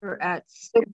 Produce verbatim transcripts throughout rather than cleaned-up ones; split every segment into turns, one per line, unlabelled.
We're at six.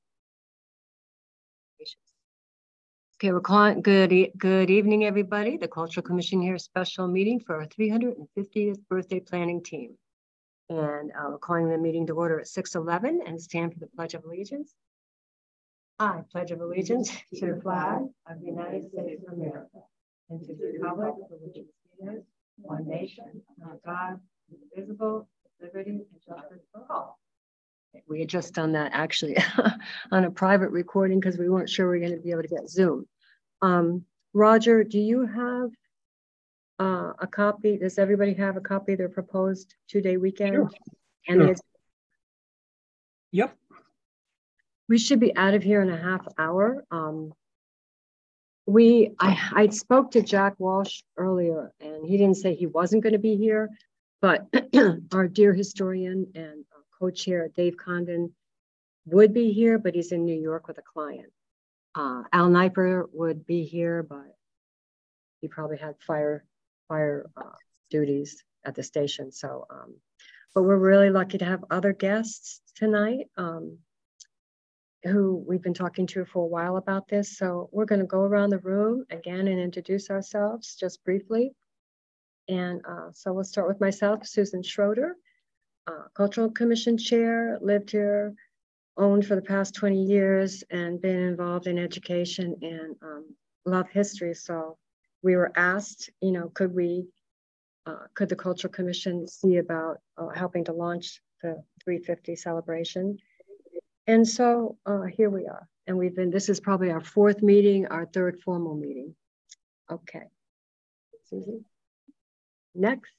Okay, we're calling good e good evening, everybody. The Cultural Commission here, special meeting for our three hundred fiftieth birthday planning team. And uh, we're calling the meeting to order at six eleven and stand for the Pledge of Allegiance. I pledge of allegiance to the flag of the United States of America and to the republic for which it stands, one nation, under God, indivisible, liberty and justice for all. We had just done that actually on a private recording because we weren't sure we were going to be able to get Zoom. Um, Roger, do you have uh, a copy? Does everybody have a copy of their proposed two-day weekend?
Sure.
And
Sure. Yep.
We should be out of here in a half hour. Um, we, I, I spoke to Jack Walsh earlier, and he didn't say he wasn't going to be here, but our dear historian and co-chair Dave Condon would be here, but he's in New York with a client. Uh, Al Niper would be here, but he probably had fire fire uh, duties at the station. So, um, but we're really lucky to have other guests tonight um, who we've been talking to for a while about this. So we're going to go around the room again and introduce ourselves just briefly. And uh, so we'll start with myself, Susan Schroeder. Uh, Cultural Commission Chair, lived here, owned for the past twenty years, and been involved in education and um, love history. So we were asked, you know, could we, uh, could the Cultural Commission see about uh, helping to launch the three fifty celebration? And so uh, here we are. And we've been, this is probably our fourth meeting, our third formal meeting. Okay. Susan. Next.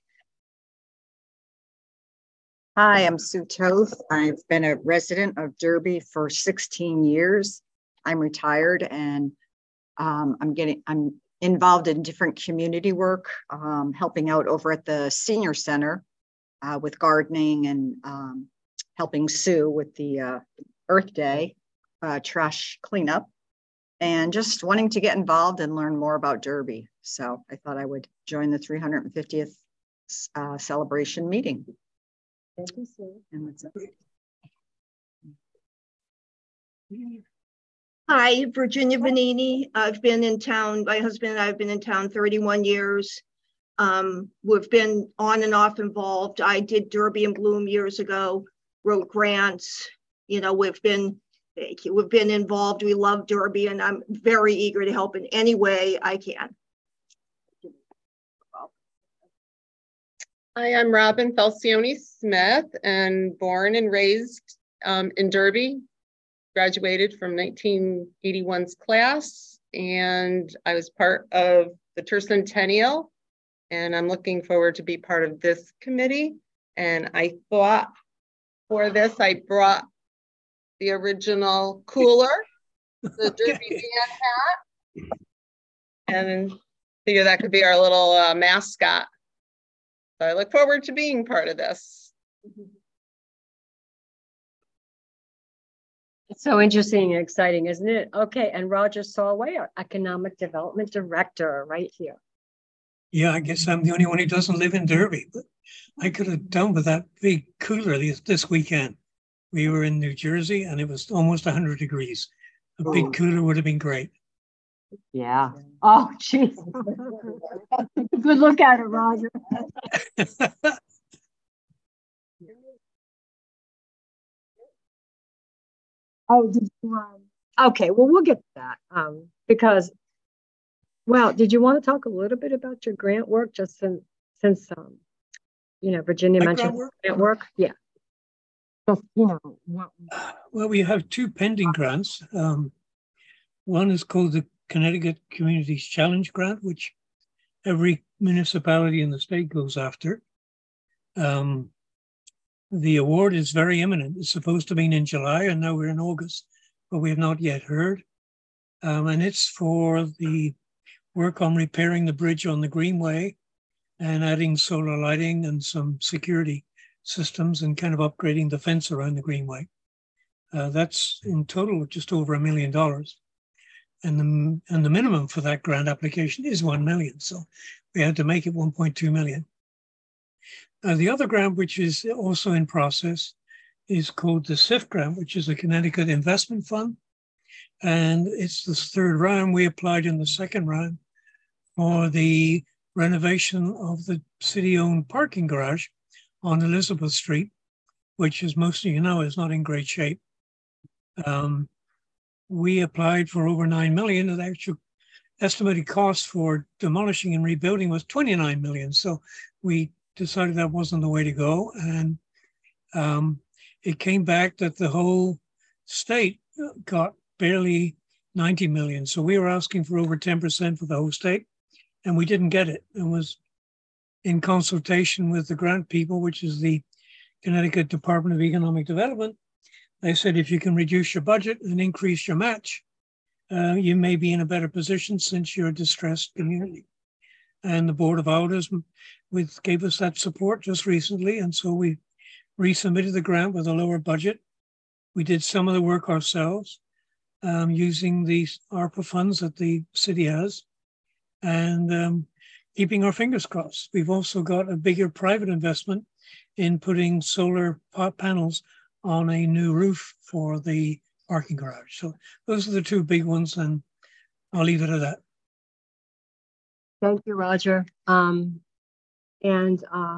Hi, I'm Sue Toth. I've been a resident of Derby for sixteen years. I'm retired and um, I'm getting, I'm involved in different community work, um, helping out over at the senior center uh, with gardening and um, helping Sue with the uh, Earth Day uh, trash cleanup, and just wanting to get involved and learn more about Derby. So I thought I would join the three hundred fiftieth uh, celebration meeting.
Thank you, Sue.
And what's up?
Hi, Virginia Vanini. I've been in town, my husband and I have been in town thirty-one years. Um, we've been on and off involved. I did Derby and Bloom years ago, wrote grants. You know, we've been, we've been involved. We love Derby, and I'm very eager to help in any way I can.
Hi, I'm Robin Falcione Smith, and born and raised um, in Derby. Graduated from nineteen eighty-one's class, and I was part of the tercentennial, and I'm looking forward to be part of this committee. And I thought for this, I brought the original cooler, the Derby band hat, and figure that could be our little uh, mascot. So I look forward to being part of this.
It's so interesting and exciting, isn't it? Okay, and Roger Solway, our Economic Development Director, right here.
Yeah, I guess I'm the only one who doesn't live in Derby, but I could have done with that big cooler this, this weekend. We were in New Jersey and it was almost one hundred degrees. A big cooler would have been great.
Yeah. Oh, geez. Good look at it, Roger. Oh, did you, um, okay, well, we'll get to that um, because, well, did you want to talk a little bit about your grant work just since, since um, you know, Virginia
My
mentioned
grant work?
grant work? Yeah. Just, you know, what,
Well, we have two pending grants. Um, one is called the Connecticut Communities Challenge Grant, which every municipality in the state goes after. Um, the award is very imminent. It's supposed to be in July, and now we're in August, but we have not yet heard. Um, and it's for the work on repairing the bridge on the Greenway and adding solar lighting and some security systems and kind of upgrading the fence around the Greenway. Uh, that's in total just over a million dollars. And the, and the minimum for that grant application is one million. So we had to make it one point two million. Uh, the other grant, which is also in process, is called the S I F grant, which is the Connecticut Investment Fund. And it's the third round. We applied in the second round for the renovation of the city-owned parking garage on Elizabeth Street, which, as most of you know, is not in great shape. Um, we applied for over nine million, and the actual estimated cost for demolishing and rebuilding was twenty-nine million. So we decided that wasn't the way to go. And um, it came back that the whole state got barely ninety million. So we were asking for over ten percent for the whole state, and we didn't get it. It was in consultation with the grant people, which is the Connecticut Department of Economic Development. They said, if you can reduce your budget and increase your match, uh, you may be in a better position since you're a distressed community. And the Board of Alders with, gave us that support just recently. And so we resubmitted the grant with a lower budget. We did some of the work ourselves um, using the ARPA funds that the city has, and um, keeping our fingers crossed. We've also got a bigger private investment in putting solar panels on a new roof for the parking garage. So those are the two big ones, and I'll leave it at that.
Thank you, Roger. Um, and uh,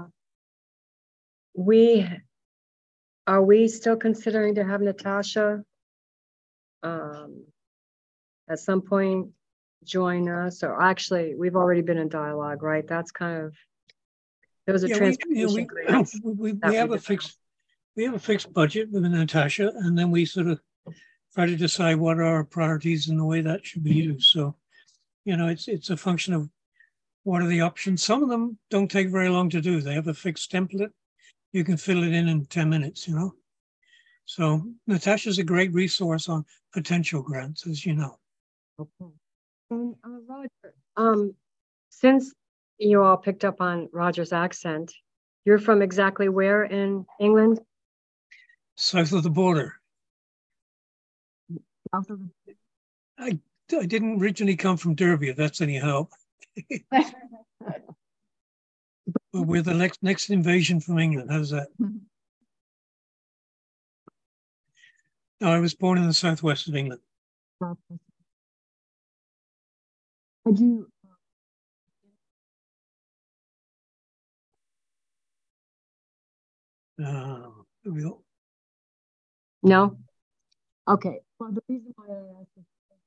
we, are we still considering to have Natasha um, at some point join us? Or actually, we've already been in dialogue, right? That's kind of, those are
yeah,
transportation
we,
grants.
we, we, we have a fixed, we have a fixed budget with Natasha, and then we sort of try to decide what are our priorities and the way that should be used. So, you know, it's it's a function of what are the options. Some of them don't take very long to do. They have a fixed template. You can fill it in in ten minutes, you know. So Natasha's a great resource on potential grants, as you know.
Okay. And uh, Roger, um, since you all picked up on Roger's accent, you're from exactly where in England?
South of the border.
South of the
I, I didn't originally come from Derby, if that's any help. But we're the next next invasion from England. How's that? No, I was born in the southwest of England.
Had you?
Uh, there we go.
No? Okay. Well, the reason why I asked is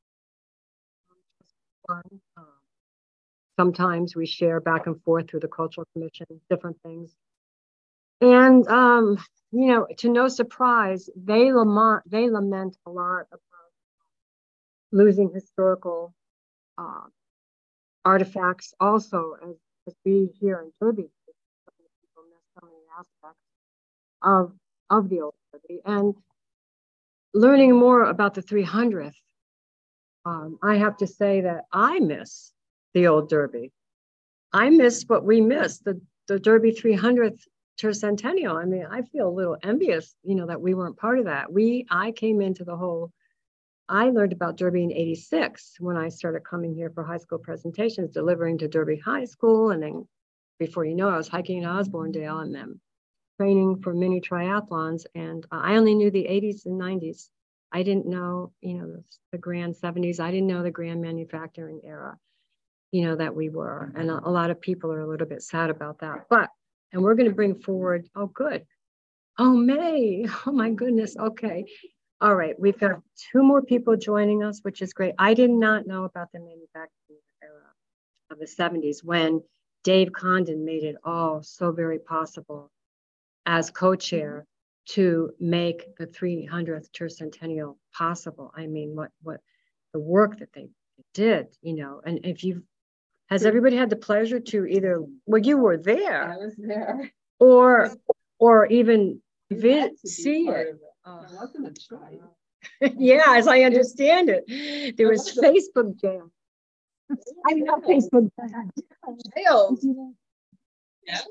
fun. Um, sometimes we share back and forth through the Cultural Commission, different things. And, um, you know, to no surprise, they lament, they lament a lot about losing historical uh, artifacts also, as, as we here in Derby, people miss so many aspects of, of the old Derby. And learning more about the three hundredth, um, I have to say that I miss the old Derby. I miss what we missed, the, the Derby three hundredth tercentennial. I mean, I feel a little envious, you know, that we weren't part of that. We, I came into the whole, I learned about Derby in eighty-six when I started coming here for high school presentations, delivering to Derby High School. And then before you know it, I was hiking in Osbornedale and then training for mini triathlons. And uh, I only knew the eighties and nineties. I didn't know, you know, the, the grand seventies. I didn't know the grand manufacturing era, you know, that we were. And a, a lot of people are a little bit sad about that. But, and we're going to bring forward, oh, good. Oh, May. Oh, my goodness. Okay. All right. We've got two more people joining us, which is great. I did not know about the manufacturing era of the seventies when Dave Condon made it all so very possible as co-chair to make the three hundredth tercentennial possible. I mean, what, what the work that they did, you know, and if you've, has everybody had the pleasure to either, well, you were there.
I was there.
Or, or even vi- see it. it.
Uh, it wasn't a choice.
Yeah, as I understand it, there was Facebook jail. I mean, not Facebook
jail. Yes.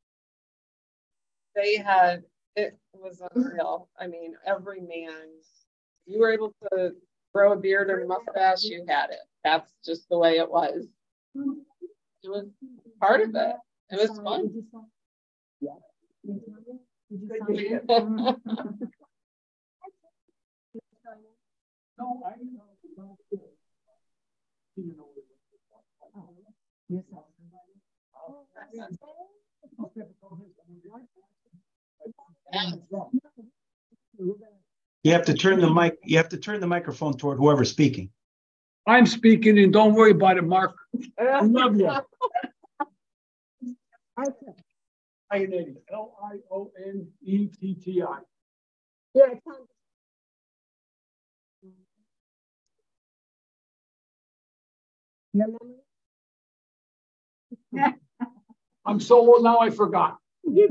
They had, it was unreal. I mean, every man, you were able to grow a beard or a mustache, you had it. That's just the way it was. It was part of it. It was fun.
No, I
You have to turn the mic, you have to turn the microphone toward whoever's speaking.
I'm speaking and don't worry about it, Mark. I love you. Ionetti, L I O N E T T I.
Yeah,
I'm so old now I forgot. It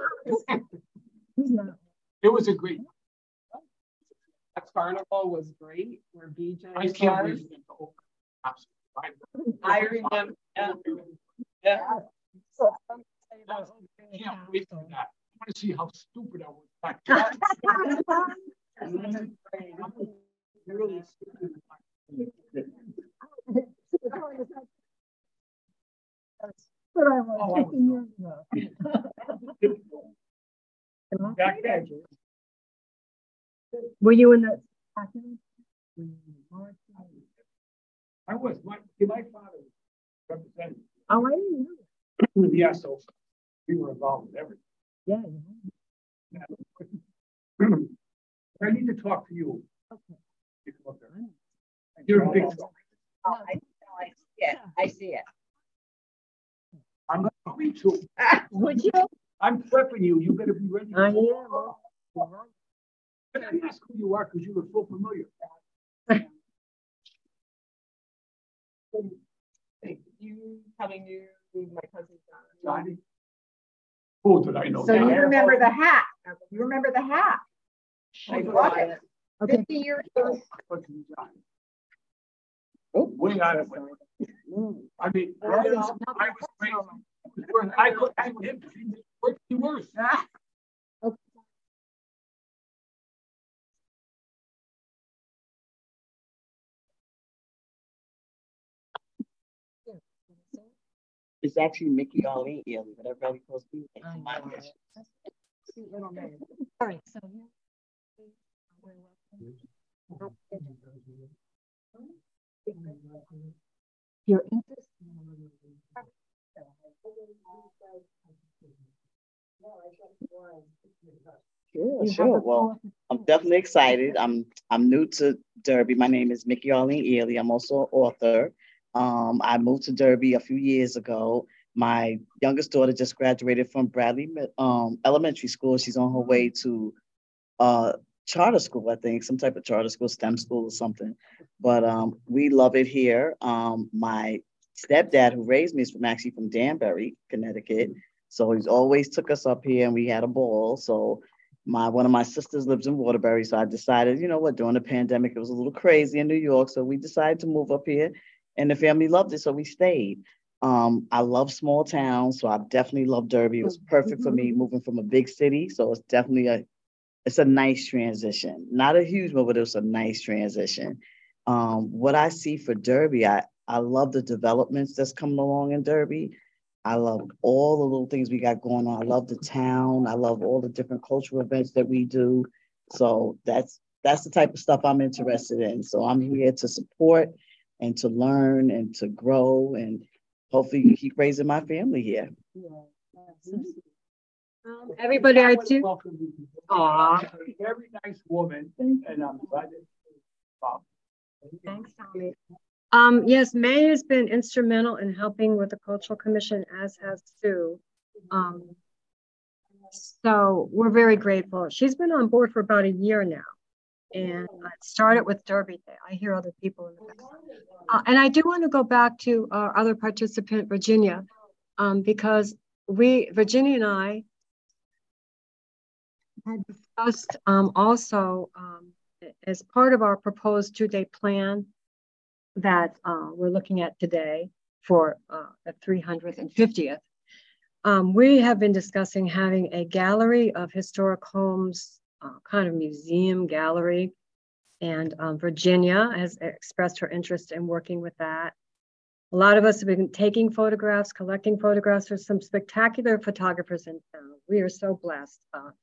was a great.
A carnival was great where B J
I can't
was.
believe it. Oh,
I remember. Yeah. Yeah.
I can't wait for that. I want to see how stupid I was back then. Really stupid. Back then.
Were you in the?
I was, my, my father represented.
Oh, I didn't know.
Yeah, so we were involved with everything.
Yeah.
I need to talk to you.
Okay.
You're a big.
Oh, I, no, I see it. I see it.
I'm going to.
Would you?
I'm prepping you. You better be ready.
I am.
But I ask who you are because you look so familiar.
You probably knew my cousin John.
Johnny. Who did I know?
So you remember the hat? You remember the hat?
I
bought it.
Okay.
fifty years ago.
Way out of it. I mean, I was great. I could, I could, worse and worse.
It's actually Mickey Arlene Ely, but everybody calls me.
I know. Sweet little name. All right, so your interest.
Sure, sure. Well, I'm definitely excited. I'm I'm new to Derby. My name is Mickey Arlene Ely. I'm also an author. Um, I moved to Derby a few years ago. My youngest daughter just graduated from Bradley um, Elementary School. She's on her way to uh, charter school, I think, some type of charter school, STEM school or something. But um, we love it here. Um, my stepdad, who raised me, is from actually from Danbury, Connecticut. So he's always took us up here, and we had a ball. So my one of my sisters lives in Waterbury, so I decided, you know what, during the pandemic, it was a little crazy in New York, so we decided to move up here. And the family loved it, so we stayed. Um, I love small towns, so I definitely love Derby. It was perfect for me moving from a big city, so it's definitely a, it's a nice transition. Not a huge one, but it was a nice transition. Um, what I see for Derby, I, I love the developments that's coming along in Derby. I love all the little things we got going on. I love the town. I love all the different cultural events that we do. So that's that's the type of stuff I'm interested in. So I'm here to support and to learn and to grow and hopefully keep raising my family here.
Um, everybody, I do.
Aw, very nice woman, and I'm glad that.
Thanks, Tommy. Um, yes, May has been instrumental in helping with the Cultural Commission, as has Sue. Um, so we're very grateful. She's been on board for about a year now. And it started with Derby Day. I hear other people in the back. Uh, and I do want to go back to our other participant, Virginia, um, because we, Virginia and I, had discussed um, also um, as part of our proposed two-day plan that uh, we're looking at today for uh, the three hundred fiftieth. Um, we have been discussing having a gallery of historic homes, uh, kind of museum gallery. And um, Virginia has expressed her interest in working with that. A lot of us have been taking photographs, collecting photographs. There's some spectacular photographers in town. We are so blessed. Uh,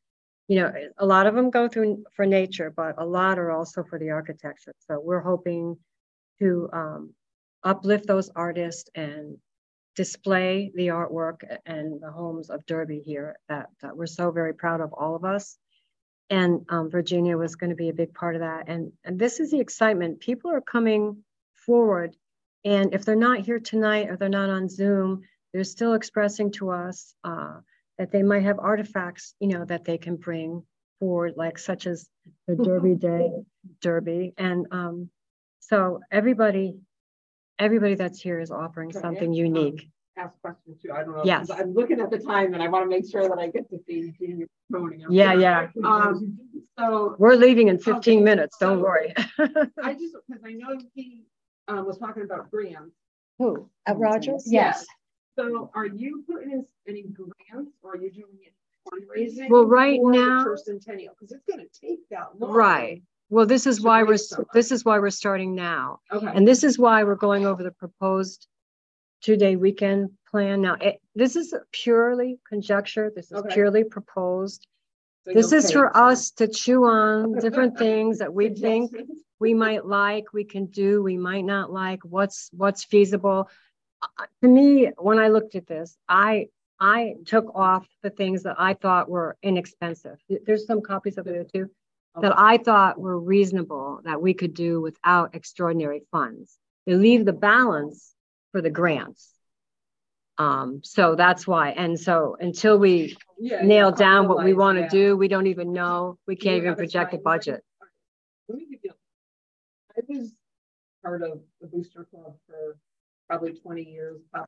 you know, a lot of them go through for nature, but a lot are also for the architecture. So we're hoping to um, uplift those artists and display the artwork and the homes of Derby here that, that we're so very proud of, all of us. And um, Virginia was going to be a big part of that. And, and this is the excitement. People are coming forward. And if they're not here tonight or they're not on Zoom, they're still expressing to us uh, that they might have artifacts, you know, that they can bring forward, like such as the Derby Day, Derby. And um, so everybody, everybody that's here is offering
Can
something
I,
unique.
Um, ask questions too. I don't know.
Yes.
I'm looking at the time and I want to make sure that I get to see you voting.
Yeah, yeah.
Um, so
we're leaving in fifteen
okay,
minutes. Don't
so
worry.
I just, because I know he um, was talking about grants.
Who? At Rogers?
Yes. So are you putting in any grants or are you doing it fundraising?
Well, right
for
now,
the Tercentennial? Because it's going to take that long.
Right. Well, this is why we're
raise somebody.
this is why we're starting now.
Okay.
And this is why we're going over the proposed two-day weekend plan. Now, it, this is purely conjecture. This is
Okay.
purely proposed.
So
This
you'll
is
pay
for
it.
us to chew on different things that we think we might like, we can do, we might not like, what's what's feasible. Uh, to me, when I looked at this, I I took off the things that I thought were inexpensive. There's some copies of it too, that I thought were reasonable, that we could do without extraordinary funds. They leave the balance for the grants. Um, so that's why. And so until we
yeah,
nail
yeah,
down what we
finalize
want to
that.
do, we don't even know. We can't
Yeah,
even
that's
project
fine.
a budget.
Let me give you. I was part of the Booster Club for probably twenty years, for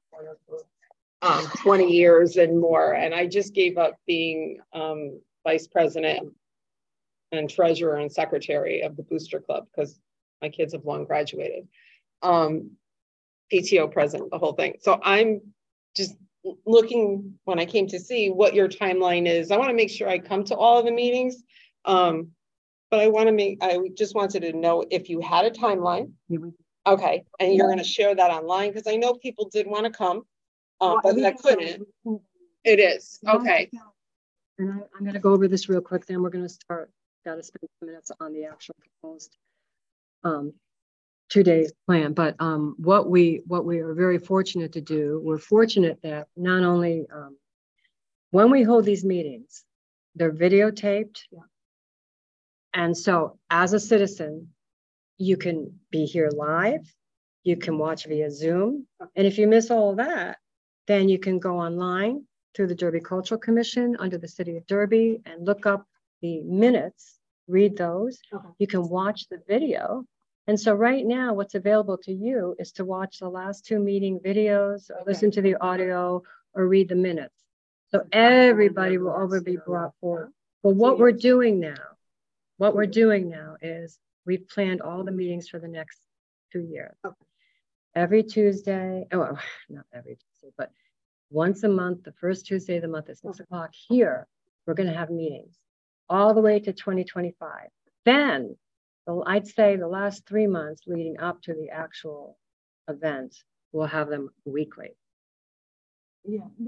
um, twenty years and more. And I just gave up being um, vice president and treasurer and secretary of the Booster Club because my kids have long graduated. Um, P T O president, the whole thing. So I'm just looking when I came to see what your timeline is. I want to make sure I come to all of the meetings. Um, but I want to make, I just wanted to know if you had a timeline. Okay. And you're going to share that online because I know people did want to come, uh, but I couldn't. It is. Okay.
And I, I'm going to go over this real quick. Then we're going to start. Got to spend some minutes on the actual proposed um, two-day plan. But um, what we what we are very fortunate to do, we're fortunate that not only um, when we hold these meetings, they're videotaped. Yeah. And so as a citizen, you can be here live, you can watch via Zoom. And if you miss all of that, then you can go online through the Derby Cultural Commission under the City of Derby and look up the minutes, read those. Okay. You can watch the video. And so right now, what's available to you is to watch the last two meeting videos, or okay. listen to the audio, or read the minutes. So everybody will over be brought forward. But what we're doing now, what we're doing now is we've planned all the meetings for the next two years. Okay. Every Tuesday, oh, not every Tuesday, but once a month, the first Tuesday of the month at six o'clock here, we're going to have meetings all the way to twenty twenty-five. Then, well, I'd say the last three months leading up to the actual event, we'll have them weekly. Yeah, no,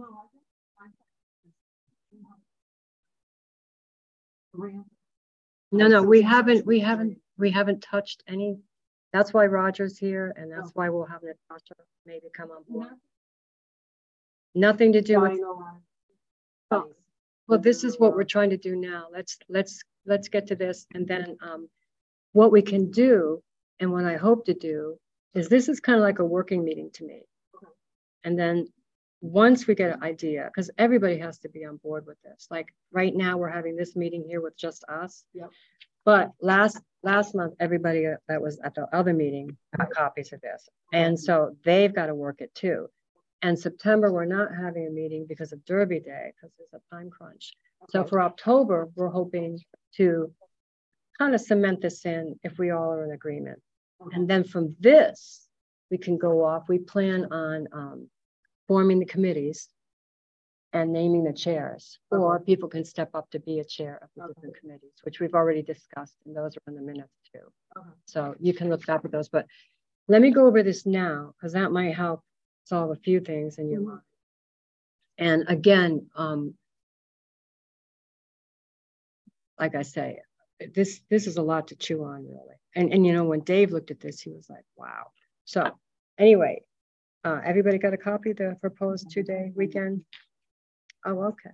No, no, we haven't, we haven't, we haven't touched any. That's why Roger's here, and that's why we'll have Natasha maybe come on board. Nothing to do with. Oh, well, this is what we're trying to do now. Let's let's let's get to this, and then um, what we can do, and what I hope to do, is this is kind of like a working meeting to me. And then once we get an idea, because everybody has to be on board with this. Like right now, we're having this meeting here with just us. Yep. But last last month, everybody that was at the other meeting got copies of this, and so they've got to work it too. And September, we're not having a meeting because of Derby Day, because there's a time crunch. Okay. So for October, we're hoping to kind of cement this in if we all are in agreement. Okay. And then from this, we can go off. We plan on um, forming the committees and naming the chairs, okay. or people can step up to be a chair of the okay. different committees, which we've already discussed, and those are in the minutes too. Okay. So you can look back at those, but let me go over this now, because that might help solve a few things in your mind. And again, um, like I say, this this is a lot to chew on, really. And and you know, when Dave looked at this, he was like, wow. So anyway, uh, everybody got a copy of the proposed two-day weekend? Oh, okay.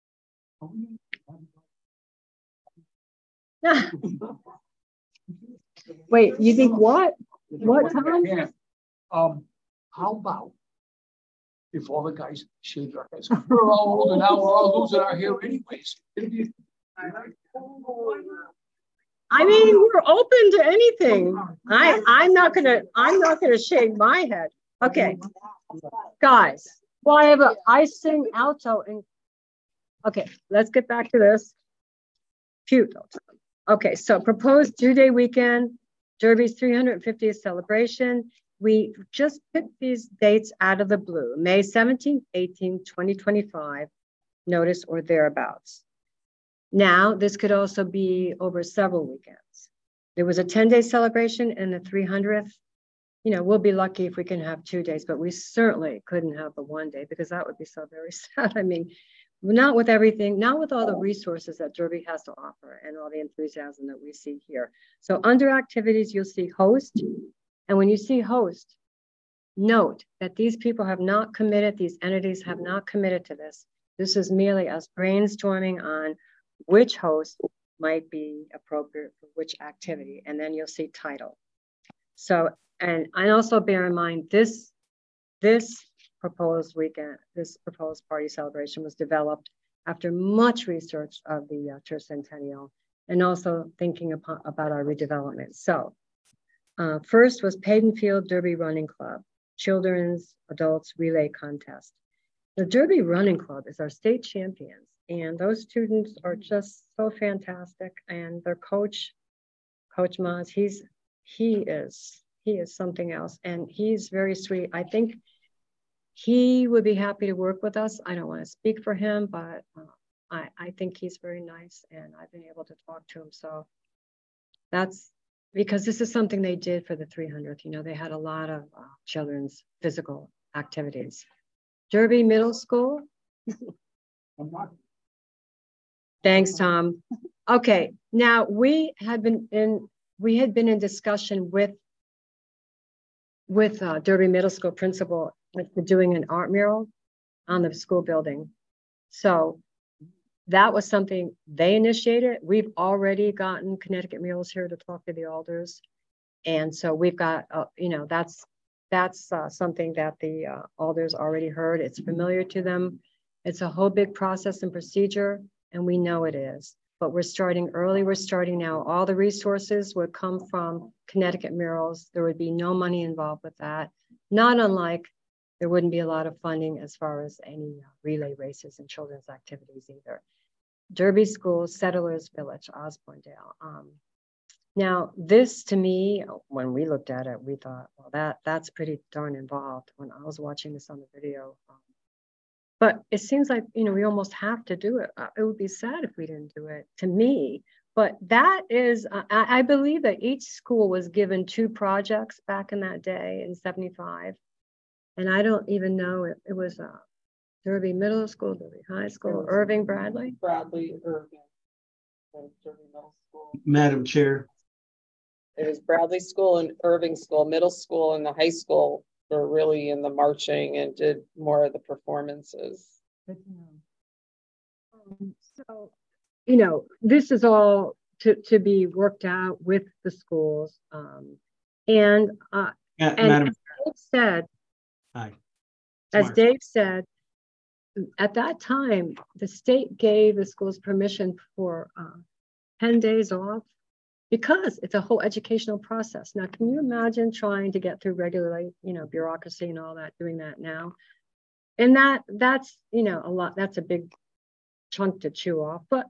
Wait, you think what? What time?
Yeah. Um, how about if all the guys shave their heads? We're all older now, we're all losing our hair anyways.
I mean, we're open to anything. I, I'm not gonna, I'm not gonna shave my head. Okay, guys. Well, I have a, I sing alto and, okay, let's get back to this. Cute. Okay, so proposed two-day weekend, Derby's three hundred fiftieth celebration. We just picked these dates out of the blue, May seventeenth, eighteenth, twenty twenty-five, notice or thereabouts. Now, this could also be over several weekends. There was a ten-day celebration and the three hundredth. You know, we'll be lucky if we can have two days, but we certainly couldn't have the one day because that would be so very sad. I mean, not with everything, not with all the resources that Derby has to offer and all the enthusiasm that we see here. So under activities, you'll see host. And when you see host, note that these people have not committed, these entities have not committed to this. This is merely us brainstorming on which host might be appropriate for which activity. And then you'll see title. So, and I also bear in mind this, this proposed weekend, this proposed party celebration was developed after much research of the uh, tercentennial and also thinking upon, about our redevelopment. So uh, first was Padenfield Derby Running Club, children's, adults relay contest. The Derby Running Club is our state champions, and those students are just so fantastic. And their coach, Coach Maz, he's he is he is something else, and he's very sweet. I think he would be happy to work with us. I don't want to speak for him, but uh, I I think he's very nice, and I've been able to talk to him. So that's because this is something they did for the three hundredth. You know, they had a lot of uh, children's physical activities. Derby Middle School. Thanks, Tom. Okay, now we had been in we had been in discussion with with uh, Derby Middle School principal with doing an art mural on the school building. So that was something they initiated. We've already gotten Connecticut Murals here to talk to the alders, and so we've got uh, you know that's that's uh, something that the uh, alders already heard. It's familiar to them. It's a whole big process and procedure. And we know it is, but we're starting early. We're starting now. All the resources would come from Connecticut Murals. There would be no money involved with that. Not unlike there wouldn't be a lot of funding as far as any relay races and children's activities either. Derby School, Settlers Village, Osborndale. Um, now this to me, when we looked at it, we thought, well, that that's pretty darn involved when I was watching this on the video. Um, But it seems like, you know, we almost have to do it. Uh, it would be sad if we didn't do it, to me. But that is, uh, I, I believe that each school was given two projects back in that day in seventy-five. And I don't even know if it was uh, Derby Middle School, Derby High School, Irving, Bradley.
Bradley, Irving, Derby Middle School.
Madam Chair.
It was Bradley School and Irving School, middle school and the high school were really in the marching and did more of the performances.
Good to know. Um, so, you know, this is all to, to be worked out with the schools. Um, and uh,
Yeah,
and
Madam.
as Dave said,
Hi.
as
Smart.
Dave said, at that time, the state gave the schools permission for uh, ten days off because it's a whole educational process. Now, can you imagine trying to get through regular, you know, bureaucracy and all that, doing that now? And that that's, you know, a lot, that's a big chunk to chew off. But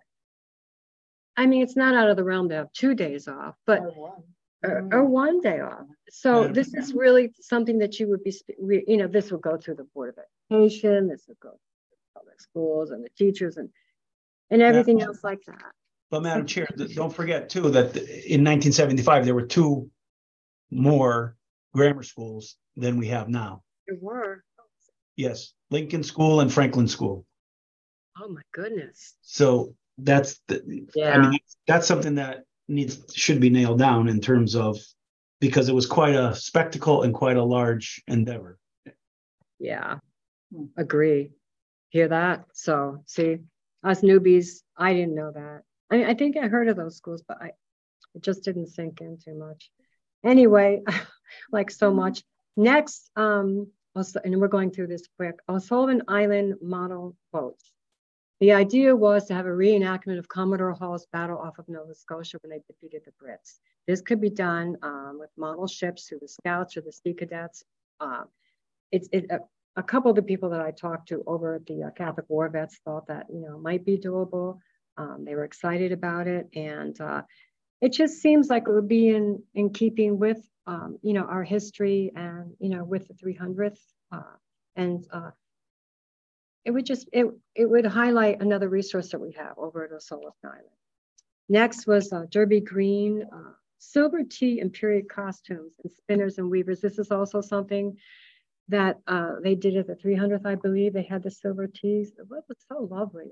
I mean, it's not out of the realm to have two days off, but
Or one.
or, or one day off. So this is really something that you would be, you know, this would go through the Board of Education, this would go through public schools and the teachers and, and everything else like that.
But Madam Chair, th- don't forget too that in nineteen seventy-five, there were two more grammar schools than we have now.
There were.
Yes, Lincoln School and Franklin School.
Oh my goodness.
So that's the,
Yeah.
I mean, that's something that needs, should be nailed down in terms of, because it was quite a spectacle and quite a large endeavor.
Yeah, agree. Hear that? So see, us newbies, I didn't know that. I mean, I think I heard of those schools, but I it just didn't sink in too much. Anyway, like so much. Next, um, also, and we're going through this quick. O'Sullivan Island model boats. The idea was to have a reenactment of Commodore Hall's battle off of Nova Scotia when they defeated the Brits. This could be done um, with model ships through the Scouts or the Sea Cadets. Uh, it's it, a, a couple of the people that I talked to over at the uh, Catholic War Vets thought that, you know, might be doable. Um, they were excited about it. And uh, it just seems like it would be in, in keeping with, um, you know, our history and, you know, with the three hundredth. Uh, and uh, it would just, it, it would highlight another resource that we have over at O'Sullivan Island. Next was uh, Derby Green, uh, silver tea and period costumes and spinners and weavers. This is also something that uh, they did at the three hundredth, I believe. They had the silver teas. It was so lovely.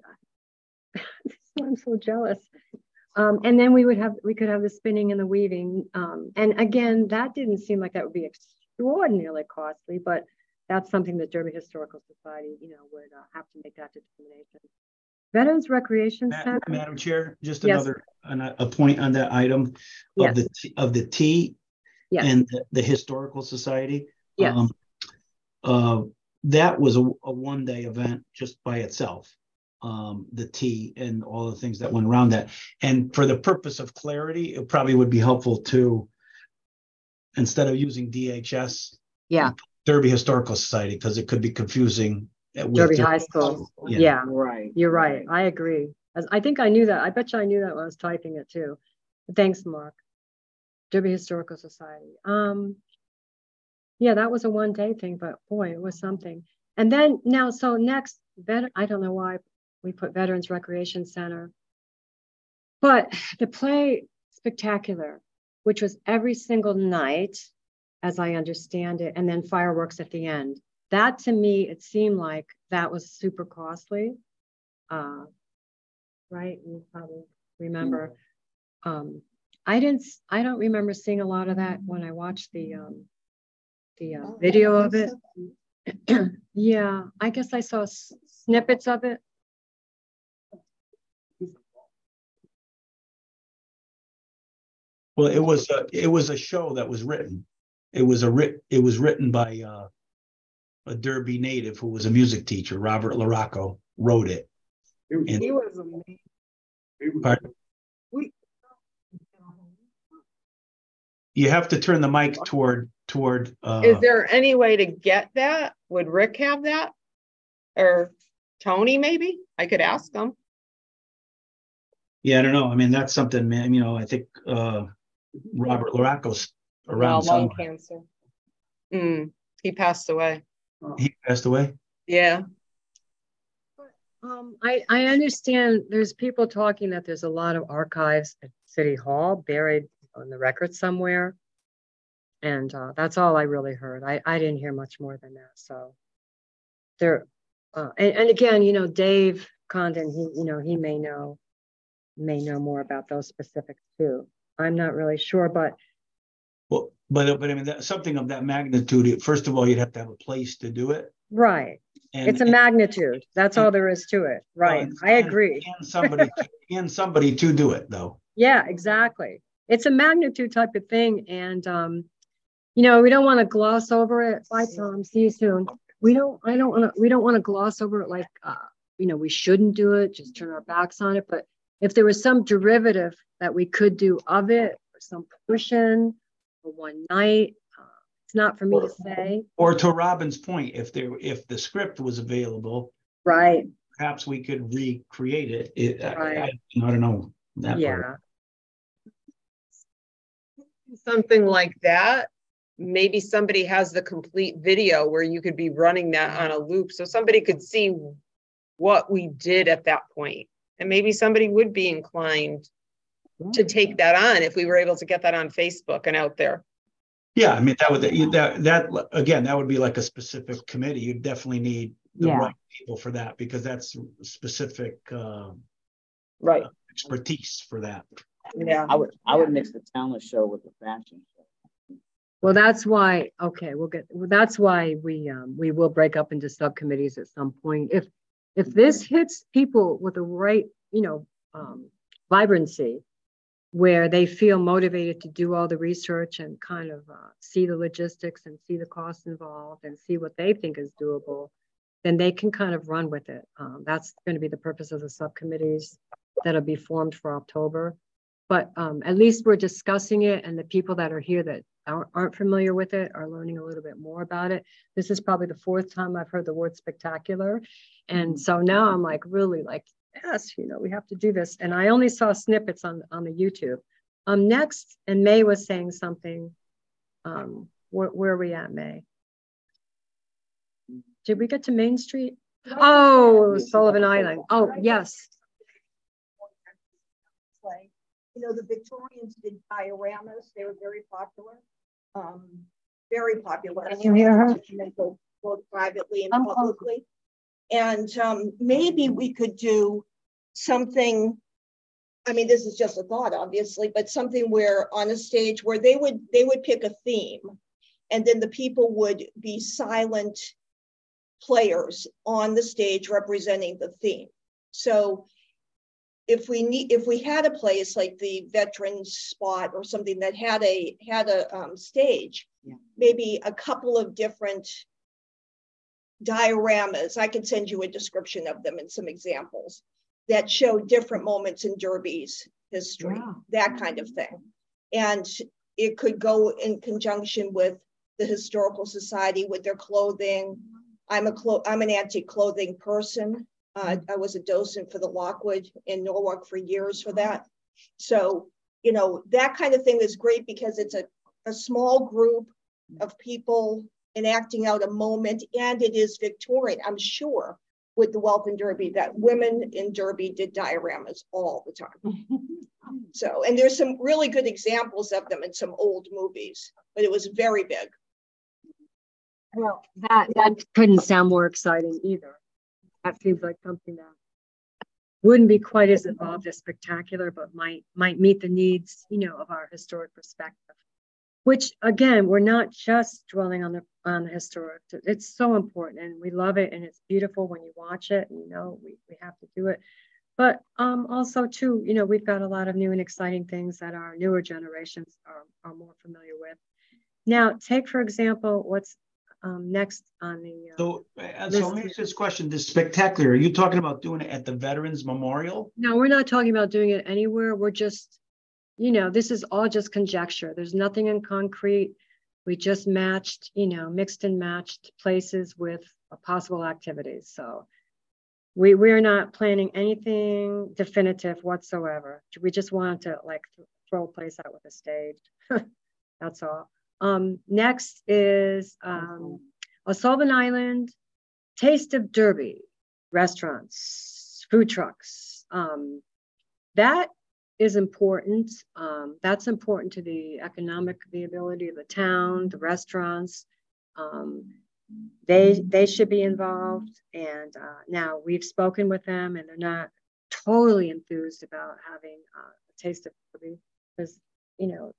I'm so jealous. Um, and then we would have, we could have the spinning and the weaving. Um, and again, that didn't seem like that would be extraordinarily costly, but that's something that Derby Historical Society, you know, would uh, have to make that determination. Veterans Recreation Center.
Madam Chair, just
Yes.
another an, a point on that item of
Yes.
the of the tea
Yes.
and the, the Historical Society.
Yes.
Um, uh, that was a, a one day event just by itself. Um, the tea and all the things that went around that. And for the purpose of clarity, it probably would be helpful to, instead of using D H S,
Yeah.
Derby Historical Society, because it could be confusing. With
Derby High School.
Yeah.
Yeah.
Right.
You're right. I agree. As I think I knew that. I bet you I knew that when I was typing it too. But thanks, Mark. Derby Historical Society. Um, yeah, that was a one day thing, but boy, it was something. And then now, so next, vet, I don't know why we put Veterans Recreation Center, but the play spectacular, which was every single night, as I understand it, and then fireworks at the end. That to me, it seemed like that was super costly, uh, right? You probably remember. Um, I didn't, I don't remember seeing a lot of that when I watched the um, the uh, video of it. Yeah, I guess I saw s snippets of it.
Well, it was a, it was a show that was written. It was a writ. It was written by uh, a Derby native who was a music teacher. Robert Larocco wrote it.
And he was amazing.
Pardon?
We,
You have to turn the mic toward toward. Uh,
is there any way to get that? Would Rick have that, or Tony? Maybe I could ask them.
Yeah, I don't know. I mean, that's something, man. You know, I think uh, Robert Larocco's around.
Well, lung
somewhere.
cancer. Mm, he passed away.
He passed away.
Yeah.
Um, I, I understand there's people talking that there's a lot of archives at City Hall buried on the record somewhere. And uh, that's all I really heard. I, I didn't hear much more than that. So there, uh, and, and again, you know, Dave Condon, he, you know, he may know, may know more about those specifics too. I'm not really sure, but.
Well, but, but I mean, that, something of that magnitude, first of all, you'd have to have a place to do it.
Right.
And,
it's a magnitude. That's all there is to it. Right.
and,
I agree.
And somebody, and somebody to do it though.
Yeah, exactly. It's a magnitude type of thing. And, um, you know, we don't want to gloss over it. Bye, Tom. See you soon. We don't, I don't want to, we don't want to gloss over it like, uh, you know, we shouldn't do it, just turn our backs on it. But if there was some derivative that we could do of it, or some portion for one night, uh, it's not for me to say.
Or to Robin's point, if there, if the script was available,
right,
perhaps we could recreate it. it
right.
I, I, I don't know that
yeah.
part.
Something like that. Maybe somebody has the complete video where you could be running that on a loop so somebody could see what we did at that point. And maybe somebody would be inclined to take that on if we were able to get that on Facebook and out there.
Yeah, I mean, that would, that, that again, that would be like a specific committee. You definitely need the
yeah.
right people for that because that's specific. Um,
Right.
uh, expertise for that.
Yeah.
I would I would mix the talent show with the fashion show.
Well, that's why, okay, we'll get, well, that's why we, um, we will break up into subcommittees at some point. If, if this hits people with the right, you know, um, vibrancy, where they feel motivated to do all the research and kind of uh, see the logistics and see the costs involved and see what they think is doable, then they can kind of run with it. Um, that's going to be the purpose of the subcommittees that'll be formed for October. But um, at least we're discussing it, and the people that are here that aren't, aren't familiar with it are learning a little bit more about it. This is probably the fourth time I've heard the word spectacular. And so now I'm like, really like, yes, you know, we have to do this. And I only saw snippets on, on the YouTube. Um, next, and May was saying something. Um, where, where are we at, May? Did we get to Main Street? Oh, Sullivan Island. Oh, yes.
You know, the Victorians did dioramas. They were very popular. Um, very popular.
Can you hear her?
Both, both privately and publicly. And um, maybe we could do something, I mean, this is just a thought, obviously, but something where on a stage where they would they would pick a theme, and then the people would be silent players on the stage representing the theme. So if we need, if we had a place like the Veterans Spot or something that had a had a um, stage, yeah. maybe a couple of different dioramas. I could send you a description of them and some examples that show different moments in Derby's history, wow. that kind of thing. And it could go in conjunction with the Historical Society with their clothing. I'm a clo I'm an antique clothing person. Uh, I was a docent for the Lockwood in Norwalk for years for that. So, you know, that kind of thing is great because it's a, a small group of people enacting out a moment, and it is Victorian. I'm sure with the Wealth in Derby that women in Derby did dioramas all the time. So, and there's some really good examples of them in some old movies, but it was very big.
Well, that, that couldn't sound more exciting either. That seems like something that wouldn't be quite as involved as spectacular, but might might meet the needs, you know, of our historic perspective. Which again, we're not just dwelling on the on the historic. It's so important, and we love it, and it's beautiful when you watch it. And, you know, we we have to do it. But um, also too, you know, we've got a lot of new and exciting things that our newer generations are are more familiar with. Now, take for example, what's Um, next on the uh,
so uh, so let me ask this question, this spectacular, are you talking about doing it at the Veterans Memorial?
No, we're not talking about doing it anywhere. We're just, you know, this is all just conjecture. There's nothing in concrete. We just matched, you know, mixed and matched places with uh, possible activities. So we we're not planning anything definitive whatsoever. We just wanted to like th throw a place out with a stage. That's all. Um, next is um, O'Sullivan Island, Taste of Derby, restaurants, food trucks. Um, that is important. Um, that's important to the economic viability of the town, the restaurants. Um, they, they should be involved. And uh, now we've spoken with them, and they're not totally enthused about having uh, a Taste of Derby because, you know,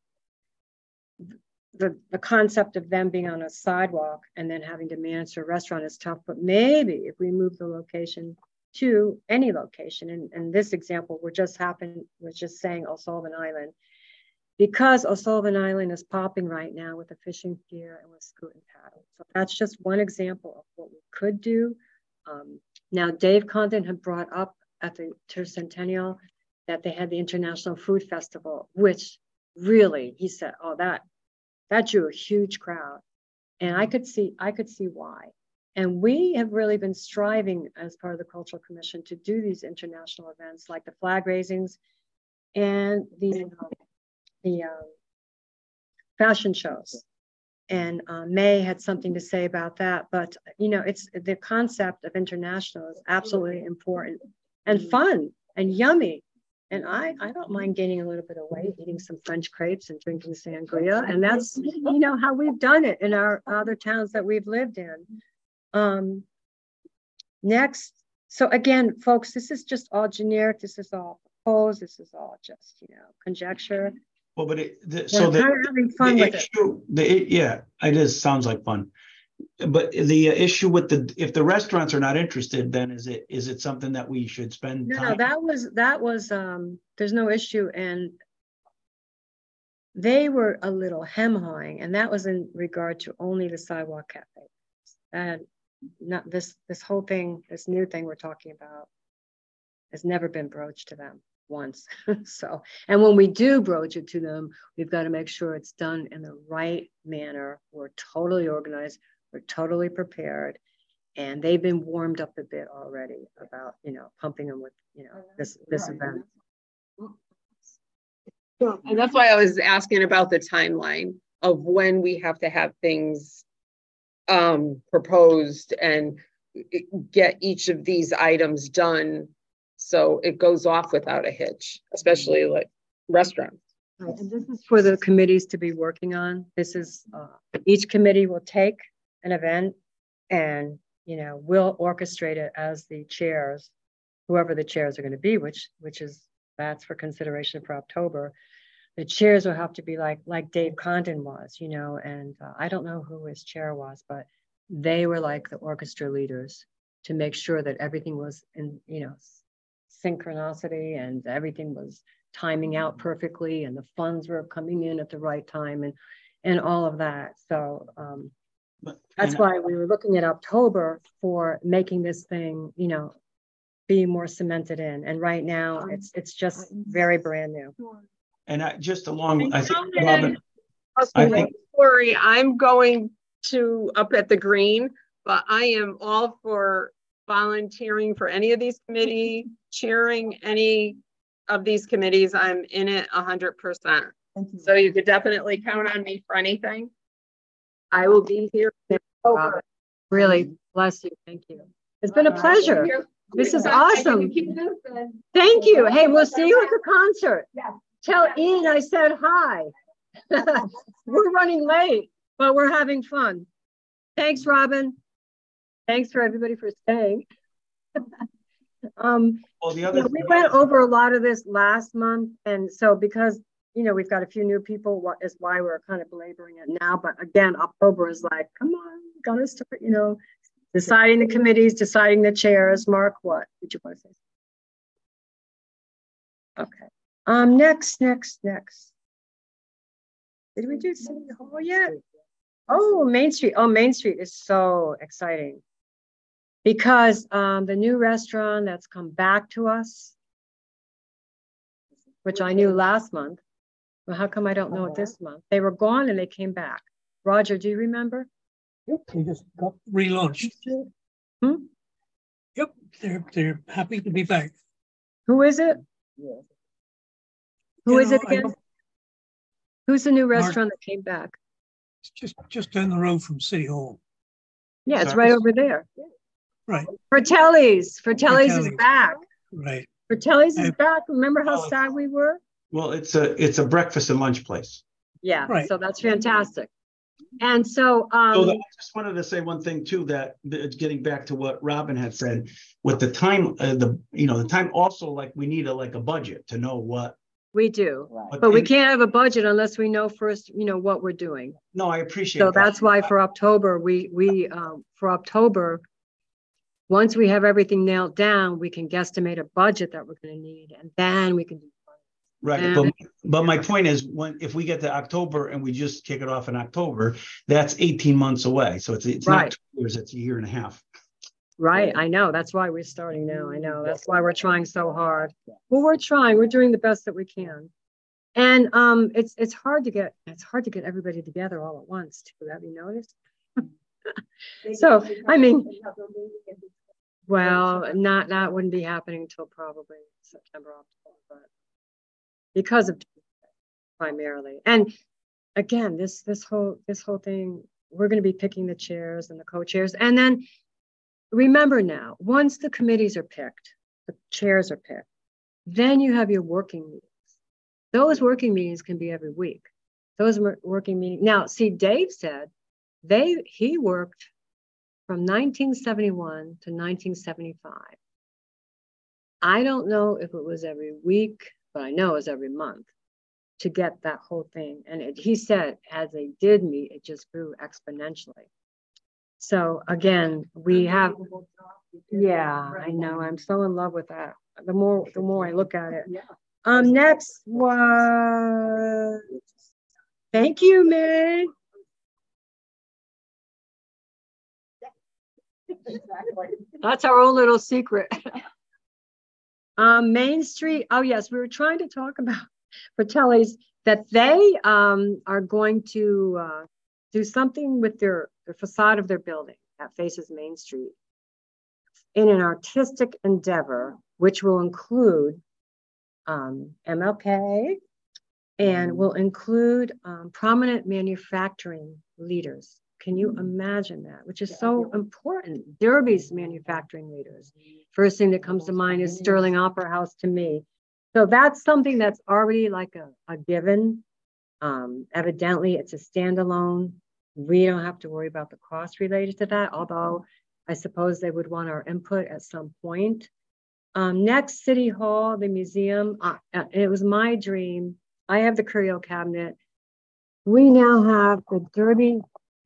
The, the concept of them being on a sidewalk and then having to manage a restaurant is tough, but maybe if we move the location to any location, and, and this example we're just happened, was just saying O'Sullivan Island, because O'Sullivan Island is popping right now with the fishing pier and with scoot and paddle. So that's just one example of what we could do. Um, now, Dave Condon had brought up at the Tercentennial that they had the International Food Festival, which really, he said, oh, that, that drew a huge crowd, and I could see I could see why. And we have really been striving as part of the Cultural Commission to do these international events like the flag raisings and the um, the um, fashion shows. And uh, May had something to say about that. But you know, it's the concept of international is absolutely important and fun and yummy. And I, I don't mind gaining a little bit of weight, eating some French crepes and drinking sangria. And that's, you know, how we've done it in our other towns that we've lived in. Um, next, so again, folks, this is just all generic. This is all proposed. This is all just, you know, conjecture.
Well, but it, the,
We're
so the,
kind of having fun
the
with it.
issue, the, yeah, it is, sounds like fun. But the issue with the, if the restaurants are not interested, then is it, is it something that we should spend
No,
time?
no, that was, that was, um, there's no issue. And they were a little hem-hawing, and that was in regard to only the sidewalk cafe. And not this, this whole thing, this new thing we're talking about has never been broached to them once. So, and when we do broach it to them, we've got to make sure it's done in the right manner. We're totally organized, we're totally prepared, and they've been warmed up a bit already about, you know, pumping them with, you know, this, this event.
And that's why I was asking about the timeline of when we have to have things um, proposed and get each of these items done so it goes off without a hitch, especially like restaurants.
Right. And this is for the committees to be working on. This is, uh, each committee will take an event and, you know, we'll orchestrate it as the chairs, whoever the chairs are going to be, which, which is, that's for consideration for October. The chairs will have to be like, like Dave Condon was, you know, and uh, I don't know who his chair was, but they were like the orchestra leaders to make sure that everything was in, you know, synchronicity and everything was timing out perfectly and the funds were coming in at the right time and, and all of that. So um,
But-
that's
and-
why we were looking at October for making this thing, you know, be more cemented in. And right now it's, it's just very brand new.
And I, just along, I think,
And
Robin, I think,
Sorry, I'm going to up at the green, but I am all for volunteering for any of these committee, chairing any of these committees. I'm in it a hundred percent. So you could definitely count on me for anything. I will be here.
Robin, really, bless you. Thank you. It's been a pleasure. This is awesome. Thank you. Hey, we'll see you at the concert. Tell Ian I said hi. We're running late, but we're having fun. Thanks, Robin. Thanks for everybody for staying. um,
well, the
you
other.
know, we went over a lot of this last month, and so because you know we've got a few new people, what is why we're kind of belaboring it now. But again, October is like, come on, gotta start. You know, deciding the committees, deciding the chairs. Mark, what did you want to say? Okay. Um. Next, next, next. Did we do City Hall yet? Oh, Main Street. Oh, Main Street is so exciting because um, the new restaurant that's come back to us, which I knew last month. Well, how come I don't know it this month? They were gone and they came back. Roger, do you remember?
Yep, they just got relaunched.
Hmm?
Yep, they're they're happy to be back.
Who is it? Who
You
is
know,
it
I
again?
don't-
Who's the new
Mark-
restaurant that came back?
It's just just down the road from City Hall.
Yeah, it's
Sorry?
right over there.
Right,
Fratelli's. Fratelli's is
Fratelli's.
back.
right.
Fratelli's is
I-
back. Remember how
Oh.
sad we were?
Well, it's a, it's a breakfast and lunch place.
Yeah,
Right.
so that's fantastic. And so,
So
um,
the- I just wanted to say one thing too, that that getting back to what Robin had said, with the time, uh, the, you know, the time also, like, we need a, like a budget to know what.
we do,
what-
but we
and-
can't have a budget unless we know first, you know, what we're doing.
No, I appreciate
So
that.
that's why for October, we, we, um, for October, once we have everything nailed down, we can guesstimate a budget that we're gonna need, and then we can do.
Right,
and-
but, but my point is, when, if we get to October and we just kick it off in October, that's eighteen months away. So it's, it's
Right.
not two years, it's a year and a half.
Right, I know, that's why we're starting now, I know, that's why we're trying so hard. Well, we're trying, we're doing the best that we can. And um, it's, it's hard to get, it's hard to get everybody together all at once too, have you noticed? So, I mean, well, not, that wouldn't be happening until probably September, October, but because of primarily. And again, this, this whole, this whole thing, we're gonna be picking the chairs and the co-chairs. And then remember now, once the committees are picked, the chairs are picked, then you have your working meetings. Those working meetings can be every week. Those wor- working meetings. Now, see, Dave said they he worked from nineteen seventy-one to nineteen seventy-five. I don't know if it was every week, but I know it was every month to get that whole thing. And it, he said, as they did meet, it just grew exponentially. So again, we have, yeah, I know. I'm so in love with that. The more, the more I look at it. Um, next was, thank you, May. That's our own little secret. um, Main Street. Oh yes, we were trying to talk about Fratelli's that they um, are going to uh, do something with their the facade of their building that faces Main Street in an artistic endeavor, which will include um, M L K and will include um, prominent manufacturing leaders. Can you imagine that? Which is so important. Derby's manufacturing leaders. First thing that comes to mind is Sterling Opera House to me. So that's something that's already like a, a given. Um, evidently, it's a standalone. We don't have to worry about the cost related to that, although I suppose they would want our input at some point. Um, next, City Hall, the museum. Uh, it was my dream. I have the curio cabinet. We now have the Derby,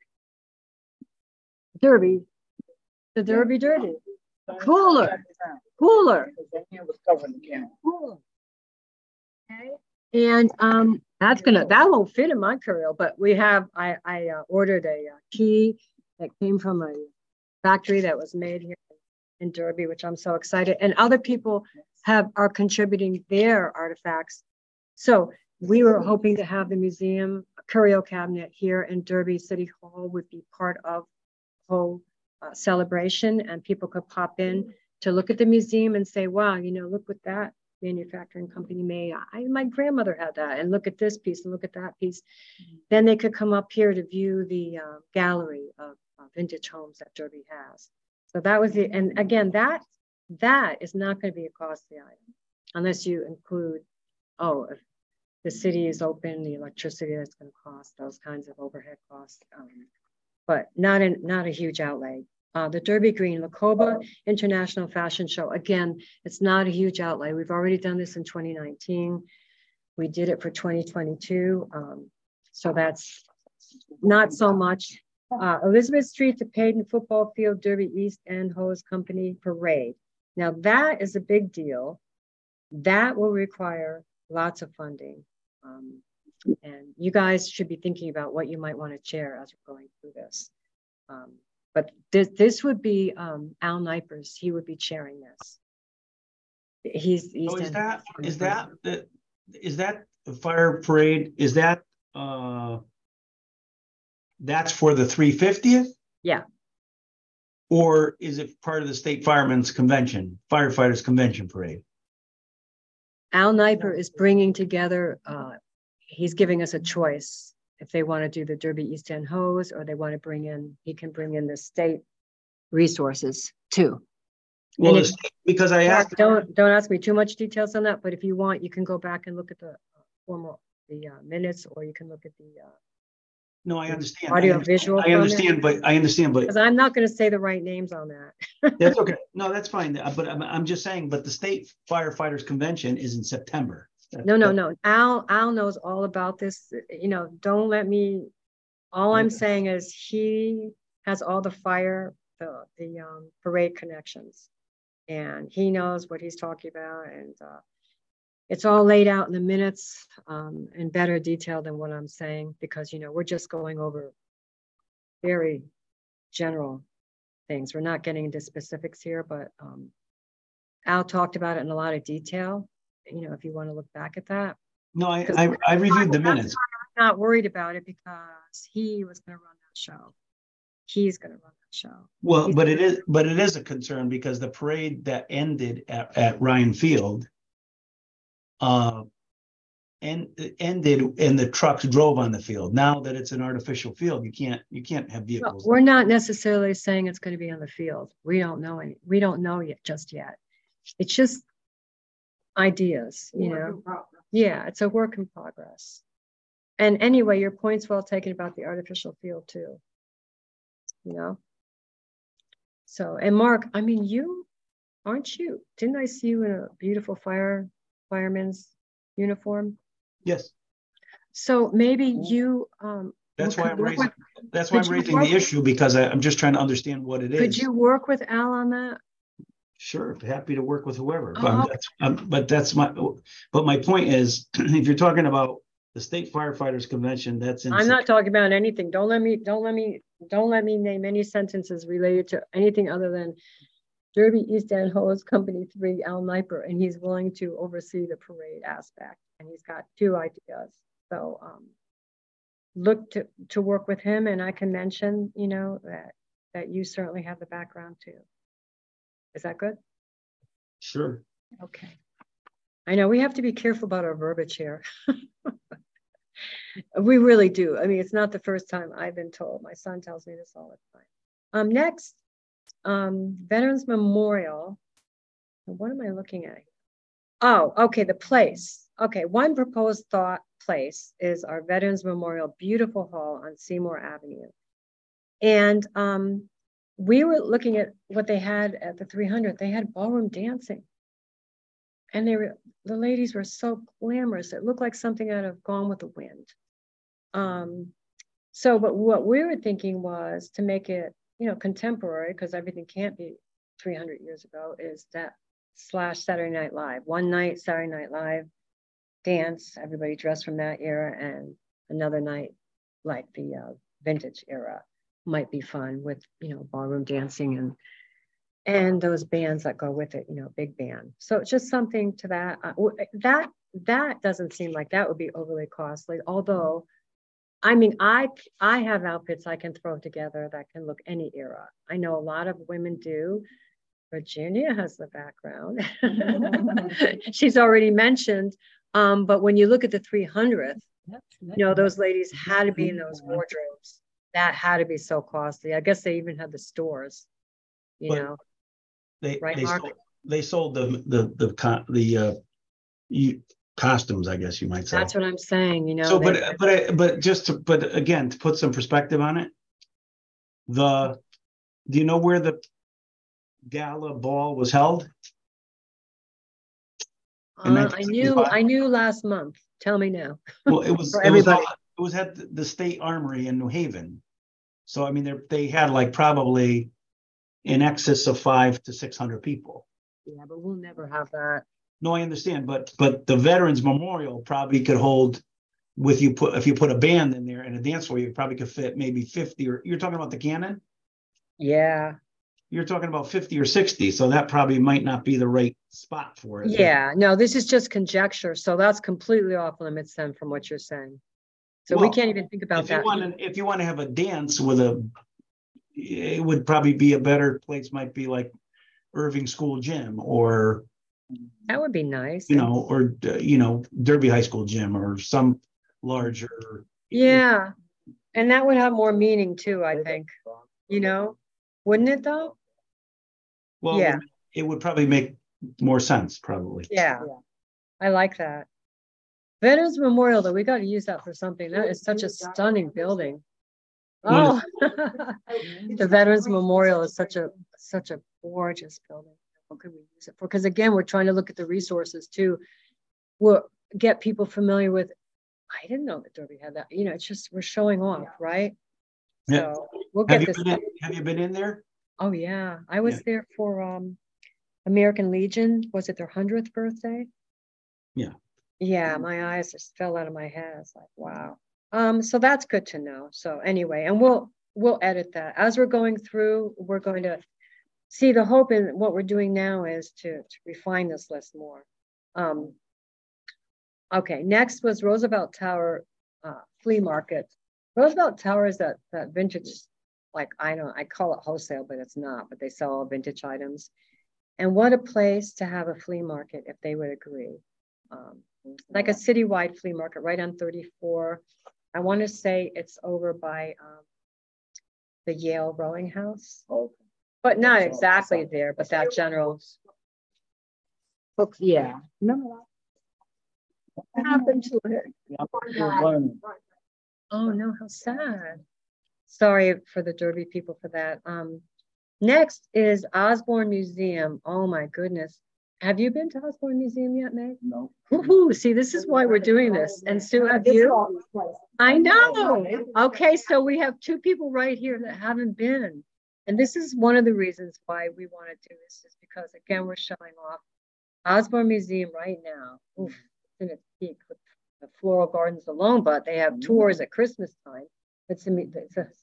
Derby, the Derby Derby. Cooler, cooler. Cooler. Okay. And um, that's gonna, that won't fit in my curio, but we have, I, I uh, ordered a uh, key that came from a factory that was made here in Derby, which I'm so excited. And other people have are contributing their artifacts. So we were hoping to have the museum curio cabinet here in Derby City Hall would be part of the whole uh, celebration, and people could pop in to look at the museum and say, wow, you know, look what that manufacturing company made. I, my grandmother had that, and look at this piece and look at that piece. Mm-hmm. Then they could come up here to view the uh, gallery of uh, vintage homes that Derby has. So that was the, and again, that that is not going to be a costly item unless you include, oh, if the city is open, the electricity that's going to cost, those kinds of overhead costs, um, but not in not a huge outlay. Uh, the Derby Green Lacoba International Fashion Show. Again, it's not a huge outlay. We've already done this in twenty nineteen. We did it for twenty twenty-two. Um, so that's not so much. Uh, Elizabeth Street to Payton Football Field Derby East End Hose Company Parade. Now that is a big deal. That will require lots of funding. Um, and you guys should be thinking about what you might want to share as we're going through this. Um, But this, this would be um, Al Nipers. He would be chairing this. He's, he's
so is that is that the is that the fire parade? Is that uh, that's for the three fiftieth?
Yeah.
Or is it part of the state firemen's convention, firefighters convention parade?
Al Niper is bringing together. Uh, he's giving us a choice. If they want to do the Derby East End Hose, or they want to bring in, he can bring in the state resources too.
Well,
if,
because I asked,
don't don't ask me too much details on that, but if you want, you can go back and look at the uh, formal the uh, minutes, or you can look at the. Uh,
no, I understand.
Audio
I understand,
visual.
I understand, but I understand, but
because I'm not going to say the right names on that.
That's okay. No, that's fine. But I'm, I'm just saying. But the state firefighters convention is in September.
No, no, no. Al, Al knows all about this. You know, don't let me, all I'm saying is he has all the fire, the, the um, parade connections, and he knows what he's talking about. And uh, it's all laid out in the minutes um, in better detail than what I'm saying, because, you know, we're just going over very general things. We're not getting into specifics here, but um, Al talked about it in a lot of detail. You know, if you want to look back at that.
No, I I, I reviewed the minutes.
I'm not worried about it because he was going to run that show. He's going to run that show.
Well,
He's
but it is but it is a concern because the parade that ended at, at Ryan Field uh and ended and the trucks drove on the field. Now that it's an artificial field, you can't you can't have vehicles.
Well, we're not necessarily saying it's going to be on the field. We don't know any we don't know yet just yet. It's just ideas, you know. Yeah, it's a work in progress. And anyway, your point's well taken about the artificial field too, you know. So, and Mark, I mean, you aren't you? Didn't I see you in a beautiful fire fireman's uniform?
Yes.
So maybe you. Um,
that's why I'm raising.
With,
that's why I'm raising the issue, because I, I'm just trying to understand what it is.
Could you work with Al on that?
Sure, happy to work with whoever.
Oh,
But,
okay.
that's, um, but that's my. But my point is, if you're talking about the State Firefighters Convention, that's in.
I'm not talking about anything. Don't let me. Don't let me. Don't let me name any sentences related to anything other than Derby East End Hose Company Three, Al Niper, and he's willing to oversee the parade aspect. And he's got two ideas. So um, look to to work with him, and I can mention, you know, that that you certainly have the background too. Is that good?
Sure.
Okay. I know we have to be careful about our verbiage here. We really do. I mean, it's not the first time I've been told. My son tells me this all the time. Um, next, um, Veterans Memorial. What am I looking at? Oh, okay, the place. Okay, one proposed thought place is our Veterans Memorial Beautiful Hall on Seymour Avenue. And um, we were looking at what they had at the three hundred. They had ballroom dancing. And they were, the ladies were so glamorous. It looked like something out of Gone with the Wind. Um, so, but what we were thinking was to make it, you know, contemporary, because everything can't be three hundred years ago, is that slash Saturday Night Live. One night, Saturday Night Live, dance, everybody dressed from that era, and another night, like the uh, vintage era, might be fun with, you know, ballroom dancing and and those bands that go with it, you know, big band. So it's just something to that. Uh, that that doesn't seem like that would be overly costly, although, I mean, I I have outfits I can throw together that can look any era. I know a lot of women do. Virginia has the background. She's already mentioned. Um, but when you look at the three hundredth, you know, those ladies had to be in those wardrobes. That had to be so costly. I guess they even had the stores, you
but
know.
They
right,
they
Mark?
sold, they sold the the the the uh, you, costumes, I guess you might say.
That's what I'm saying, you know.
So, but but I, but just to but again to put some perspective on it, the do you know where the gala ball was held?
Uh, I knew I knew last month. Tell me now.
Well, it was
For
it was,
everybody.
held, it was at the State Armory in New Haven. So I mean, they they had like probably in excess of five to six hundred people.
Yeah, but we'll never have that.
No, I understand, but but the Veterans Memorial probably could hold, with you put if you put a band in there and a dance floor, you probably could fit maybe fifty, or you're talking about the Cannon?
Yeah.
You're talking about fifty or sixty, so that probably might not be the right spot for it.
Yeah, no, this is just conjecture. So that's completely off limits then from what you're saying. So
well,
we can't even think about
if
that.
You want to, if you want to have a dance with a, it would probably be a better place, might be like Irving School Gym, or
that would be nice.
You know, or uh, you know, Derby High School Gym, or some larger.
Yeah, and that would have more meaning too, I think. You know, wouldn't it though?
Well, yeah, it would probably make more sense, probably.
Yeah, I like that. Veterans Memorial, though, we got to use that for something. That is such a stunning building. Oh, the Veterans Memorial is such a such a gorgeous building. What could we use it for? Because again, we're trying to look at the resources too. We'll get people familiar with. I didn't know that Derby had that. You know, it's just we're showing off, right?
Yeah.
So we'll
have
get
you
this.
Been in, have you been in there?
Oh yeah, I was
yeah.
there for um, American Legion. Was it their hundredth birthday?
Yeah.
Yeah, my eyes just fell out of my head. It's like, wow. Um, so that's good to know. So anyway, and we'll we'll edit that as we're going through. We're going to see the hope in what we're doing now is to, to refine this list more. Um, okay, next was Roosevelt Tower uh, flea market. Roosevelt Tower is that that vintage, like I don't I call it wholesale, but it's not. But they sell all vintage items. And what a place to have a flea market if they would agree. Um, like a citywide flea market right on thirty-four. I want to say it's over by um, the Yale Rowing House, okay. But not exactly there, but that general. Yeah. Remember that? What happened to it? Oh no, how sad. Sorry for the Derby people for that. Um, Next is Osborne Museum. Oh my goodness. Have you been to Osborne Museum yet, Meg?
No.
Woohoo. See, this is why we're doing this. And Sue, have you? I know. Okay, so we have two people right here that haven't been. And this is one of the reasons why we want to do this, is because, again, we're showing off Osborne Museum right now. Oof, it's in its peak with the floral gardens alone, but they have tours at Christmas time. It's a, it's a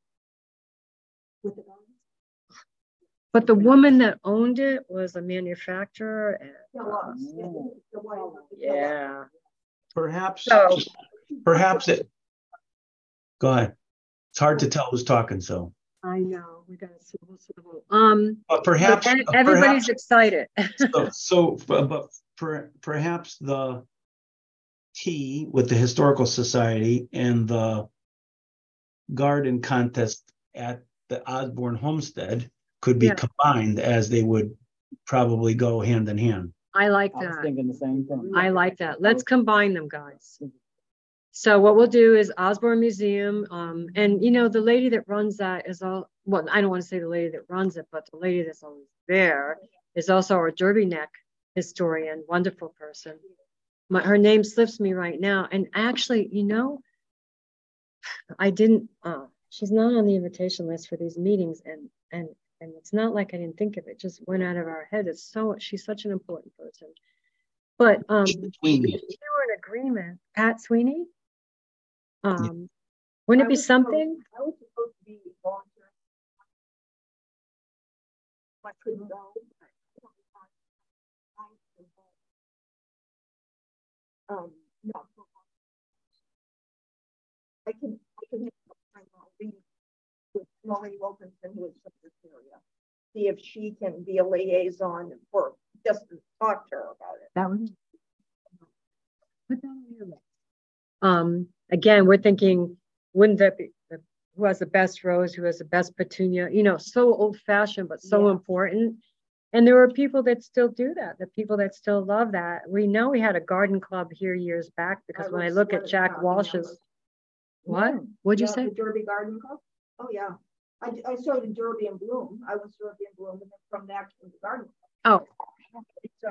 But the woman that owned it was a manufacturer. And, uh, yeah.
Perhaps,
So,
perhaps it. Go ahead. It's hard to tell who's talking, so.
I know we got a civil civil. Um,
but perhaps
but everybody's
perhaps,
excited.
so, so, but per, perhaps the tea with the Historical Society and the garden contest at the Osborne Homestead could be yeah. combined, as they would probably go hand in hand.
I like that.
I was thinking the same thing.
I like that. Let's combine them, guys. So what we'll do is Osborne Museum, um, and you know, the lady that runs that is all, well, I don't want to say the lady that runs it, but the lady that's always there is also our Derby Neck historian, wonderful person. My, her name slips me right now. And actually, you know, I didn't, uh, she's not on the invitation list for these meetings, and, and, and it's not like I didn't think of it, it just went out of our head. It's so, she's such an important person. But um, if you were in agreement, Pat Sweeney, um, yeah. wouldn't it be something?
I was supposed to be volunteering. I couldn't go. Um, no. I can, I can have time with Maureen Wilkinson, who is secretary, see if she can be a liaison for just to talk to her about it.
That would put that on your list. Um, again, we're thinking, wouldn't that be who has the best rose, who has the best petunia? You know, so old fashioned, but so yeah. important. And there are people that still do that, the people that still love that. We know we had a garden club here years back, because I when I look at Jack Walsh's, what? Yeah. What'd you
yeah,
say?
The Derby Garden Club? Oh, yeah. I, I started Derby and Bloom. I was Derby and Bloom, and then from that came the Garden
Club.
Oh. So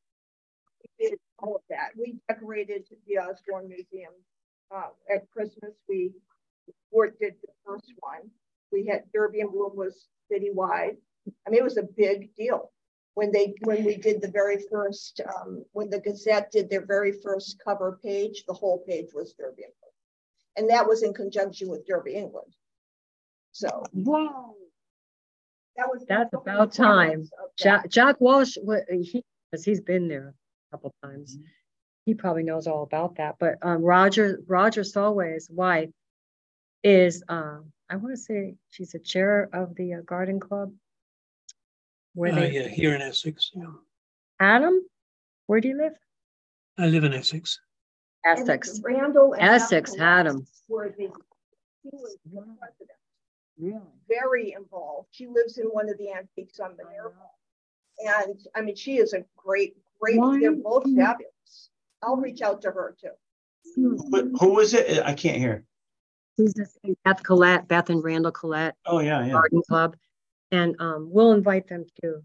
we did all of that. We decorated the Osborne Museum uh, at Christmas. We worked did the first one. We had Derby and Bloom was citywide. I mean, it was a big deal when they when we did the very first um, when the Gazette did their very first cover page. The whole page was Derby and Bloom, and that was in conjunction with Derby, England. So
wow,
that was
that's about time. Jack, Jack Walsh, he because he's been there a couple times. Mm-hmm. He probably knows all about that. But um, Roger Roger Solway's wife is um, I want to say she's a chair of the uh, garden club. Where
uh,
they
yeah, here in Essex. Yeah.
Adam, where do you live?
I live in Essex.
Essex.
Randall and
Essex had him.
Were the, he was the president. Really? Very involved. She lives in one of the antiques on the airport. And I mean, she is a great, great, Why? They're both fabulous. I'll reach out to her too.
But who is it? I can't hear.
She's Beth Collette, Beth and Randall Collette.
Oh, yeah, yeah.
Garden Club. And um, we'll invite them too.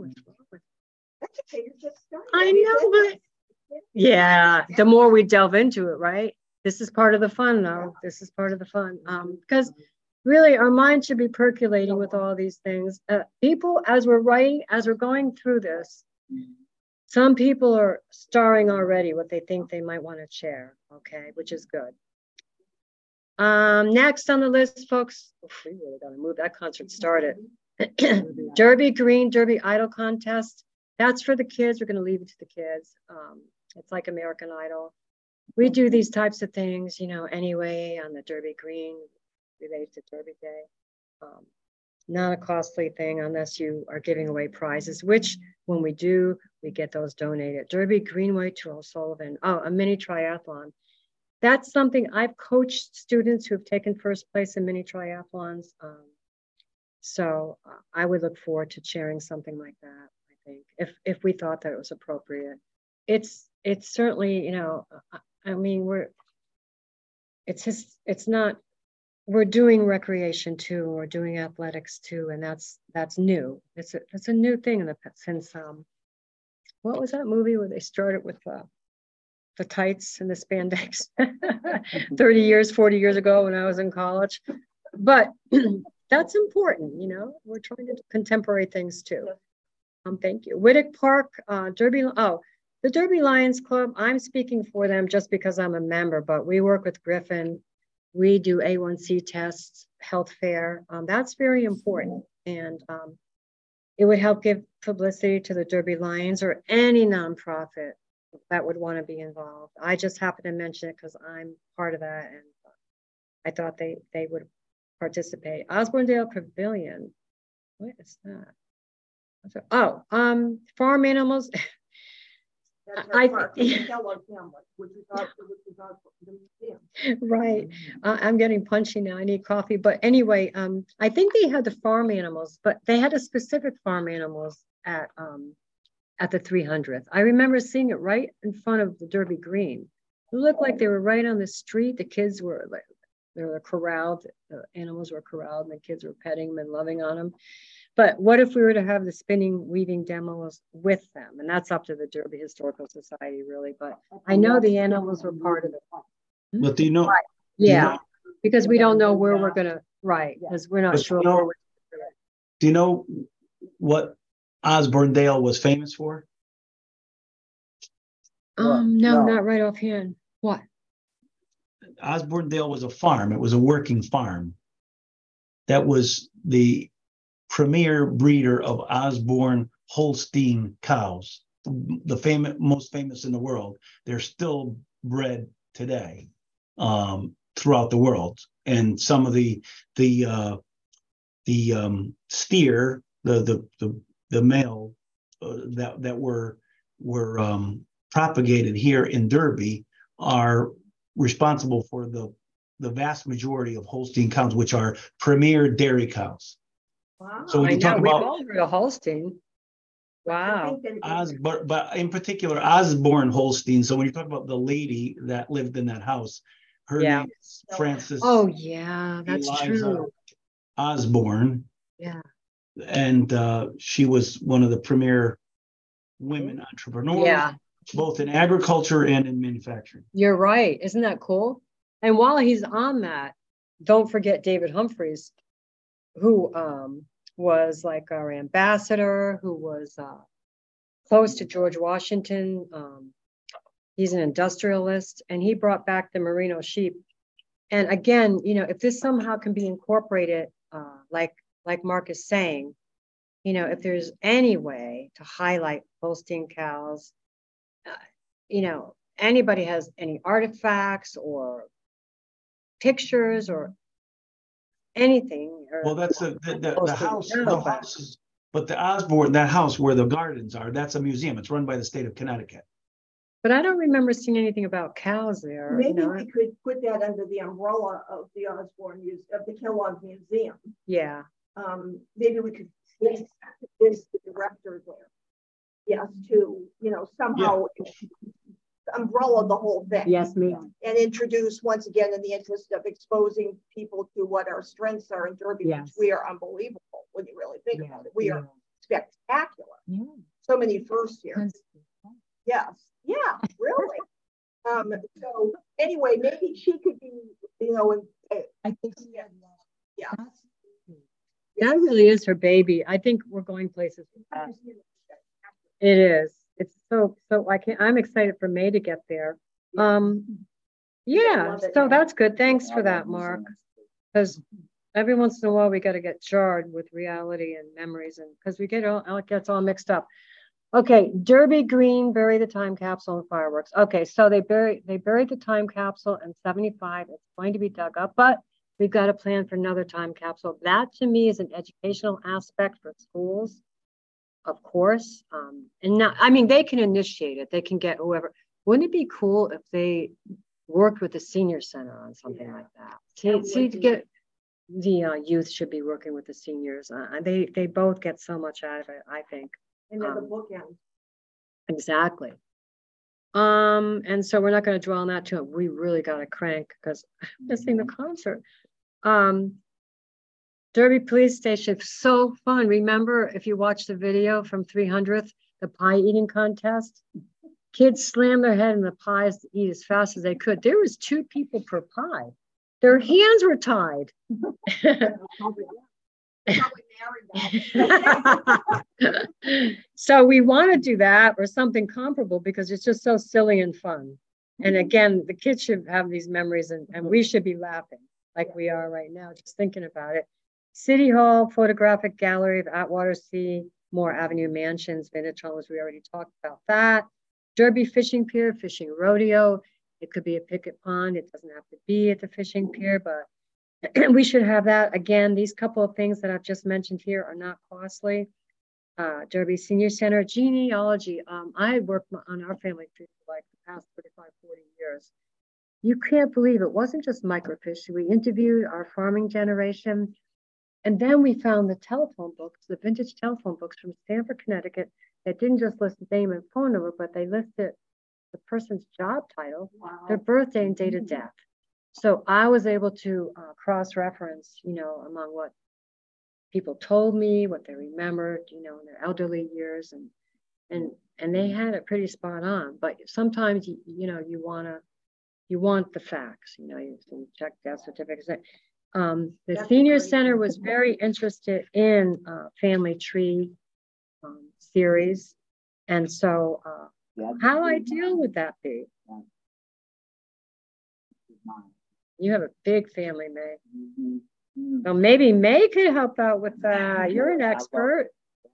That's okay. You're just starting.
I know, but yeah, the more we delve into it, right? This is part of the fun, though. This is part of the fun. Um, because really, our mind should be percolating with all these things. Uh, people, as we're writing, as we're going through this, some people are starring already what they think they might want to share, okay, which is good. Um, next on the list, folks, oh, we really got to move. That concert started. Derby Green Derby Idol contest. That's for the kids. We're going to leave it to the kids. Um, it's like American Idol. We do these types of things, you know, anyway on the Derby Green related to Derby Day. Um, not a costly thing unless you are giving away prizes, which when we do, we get those donated. Derby Greenway to O'Sullivan. Oh, a mini triathlon. That's something I've coached students who have taken first place in mini triathlons. Um, so uh, I would look forward to sharing something like that, I think, if if we thought that it was appropriate. It's it's certainly, you know, I, I mean, we're, it's just, it's not, we're doing recreation too. We're doing athletics too, and that's that's new. It's a it's a new thing in the since um, what was that movie where they started with uh, the tights and the spandex thirty years, forty years ago when I was in college. But that's important, you know. We're trying to do contemporary things too. Um, thank you. Whittick Park, uh, Derby. Oh, the Derby Lions Club. I'm speaking for them just because I'm a member, but we work with Griffin. We do A one C tests, health fair. Um, that's very important. And um, it would help give publicity to the Derby Lions or any nonprofit that would want to be involved. I just happen to mention it because I'm part of that. And I thought they, they would participate. Osborndale Pavilion. What is that? Oh, um, farm animals. I, right. Uh, I'm getting punchy now. I need coffee. But anyway, um, I think they had the farm animals, but they had a specific farm animals at um at the three hundredth. I remember seeing it right in front of the Derby Green. It looked like they were right on the street. The kids were like, they were corralled. The animals were corralled, and the kids were petting them and loving on them. But what if we were to have the spinning, weaving demos with them? And that's up to the Derby Historical Society, really. But I know the animals were part of it.
But do you know?
Right. Yeah,
you know,
because we don't know where we're going to, right, because we're not sure.
You know,
where we're
do you know what Osborndale was famous for?
Um, no, no, not right offhand. What?
Osborndale was a farm. It was a working farm. That was the premier breeder of Osborne Holstein cows, the famous, most famous in the world. They're still bred today um, throughout the world. And some of the the uh, the um, steer, the the the, the male uh, that that were were um, propagated here in Derby are responsible for the the vast majority of Holstein cows, which are premier dairy cows.
Wow.
So when
I
you talk
know,
about
we've all heard of Holstein. Wow.
Os, but, but in particular Osborne Holstein. So when you talk about the lady that lived in that house, her
Yeah.
name is Frances.
Oh yeah, that's
Eliza
true.
Osborne,
Yeah.
and uh, she was one of the premier women entrepreneurs,
Yeah.
both in agriculture and in manufacturing.
You're right. Isn't that cool? And while he's on that, don't forget David Humphreys, who um, was like our ambassador, who was uh, close to George Washington. Um, he's an industrialist, and he brought back the merino sheep. And again, you know, if this somehow can be incorporated, uh, like like Mark is saying, you know, if there's any way to highlight Holstein cows, uh, you know, anybody has any artifacts or pictures or anything. Or,
well, that's the the, the, the house. The house is, but the Osborne, that house where the gardens are, that's a museum. It's run by the state of Connecticut.
But I don't remember seeing anything about cows there.
Maybe
you know?
we could put that under the umbrella of the Osborne Museum, of the Kellogg Museum.
Yeah.
Um, maybe we could this, this the director there. Yes, to, you know, somehow yeah. umbrella the whole thing.
Yes, ma'am.
And introduce once again in the interest of exposing people to what our strengths are in Derby, yes. which we are unbelievable when you really think yeah. about it. We yeah. are spectacular. Yeah. So many firsts here. Yes. Yeah, really. um, so anyway, maybe she could be, you know, in, uh, I think yeah. yeah.
That really is her baby. I think we're going places with that. It is. It's so so I can I'm excited for May to get there. Um yeah, so that's good. Thanks for that, Mark. Because every once in a while we got to get jarred with reality and memories, and because we get all it gets all mixed up. Okay, Derby Green, bury the time capsule and fireworks. Okay, so they buried they buried the time capsule in seventy-five. It's going to be dug up, but we've got a plan for another time capsule. That to me is an educational aspect for schools, of course. Um, and not, I mean, they can initiate it. They can get whoever. Wouldn't it be cool if they worked with the senior center on something yeah. like that? See, see to get the uh, youth should be working with the seniors. Uh, they they both get so much out of it, I think.
And then um, the bookend.
Exactly. Um, and so we're not going to dwell on that too. We really got to crank because I'm missing the concert. Um, Derby Police Station, so fun. Remember, if you watch the video from three hundredth, the pie eating contest, kids slammed their head in the pies to eat as fast as they could. There was two people per pie. Their hands were tied. So we want to do that or something comparable because it's just so silly and fun. And again, the kids should have these memories and, and we should be laughing like we are right now, just thinking about it. City Hall, photographic gallery of Atwater Sea, Moore Avenue Mansions, Vintage Homes, we already talked about that. Derby Fishing Pier, Fishing Rodeo. It could be a picket pond. It doesn't have to be at the fishing pier, but we should have that. Again, these couple of things that I've just mentioned here are not costly. Uh, Derby Senior Center, genealogy. Um, I worked on our family tree for like the past thirty-five, forty years. You can't believe it wasn't just microfiche. We interviewed our farming generation. And then we found the telephone books, the vintage telephone books from Stamford, Connecticut, that didn't just list the name and phone number, but they listed the person's job title, wow, their birthday and date of death. So I was able to uh, cross-reference, you know, among what people told me, what they remembered, you know, in their elderly years, and and and they had it pretty spot on. But sometimes, you, you know, you wanna, you want the facts, you know, you can check death certificates. Um, the That's Senior Center was very interested in uh, family tree um, series, and so uh, yeah, how ideal would that be? You have a big family, May. Mm-hmm. Mm-hmm. So maybe May could help out with that. You're an expert.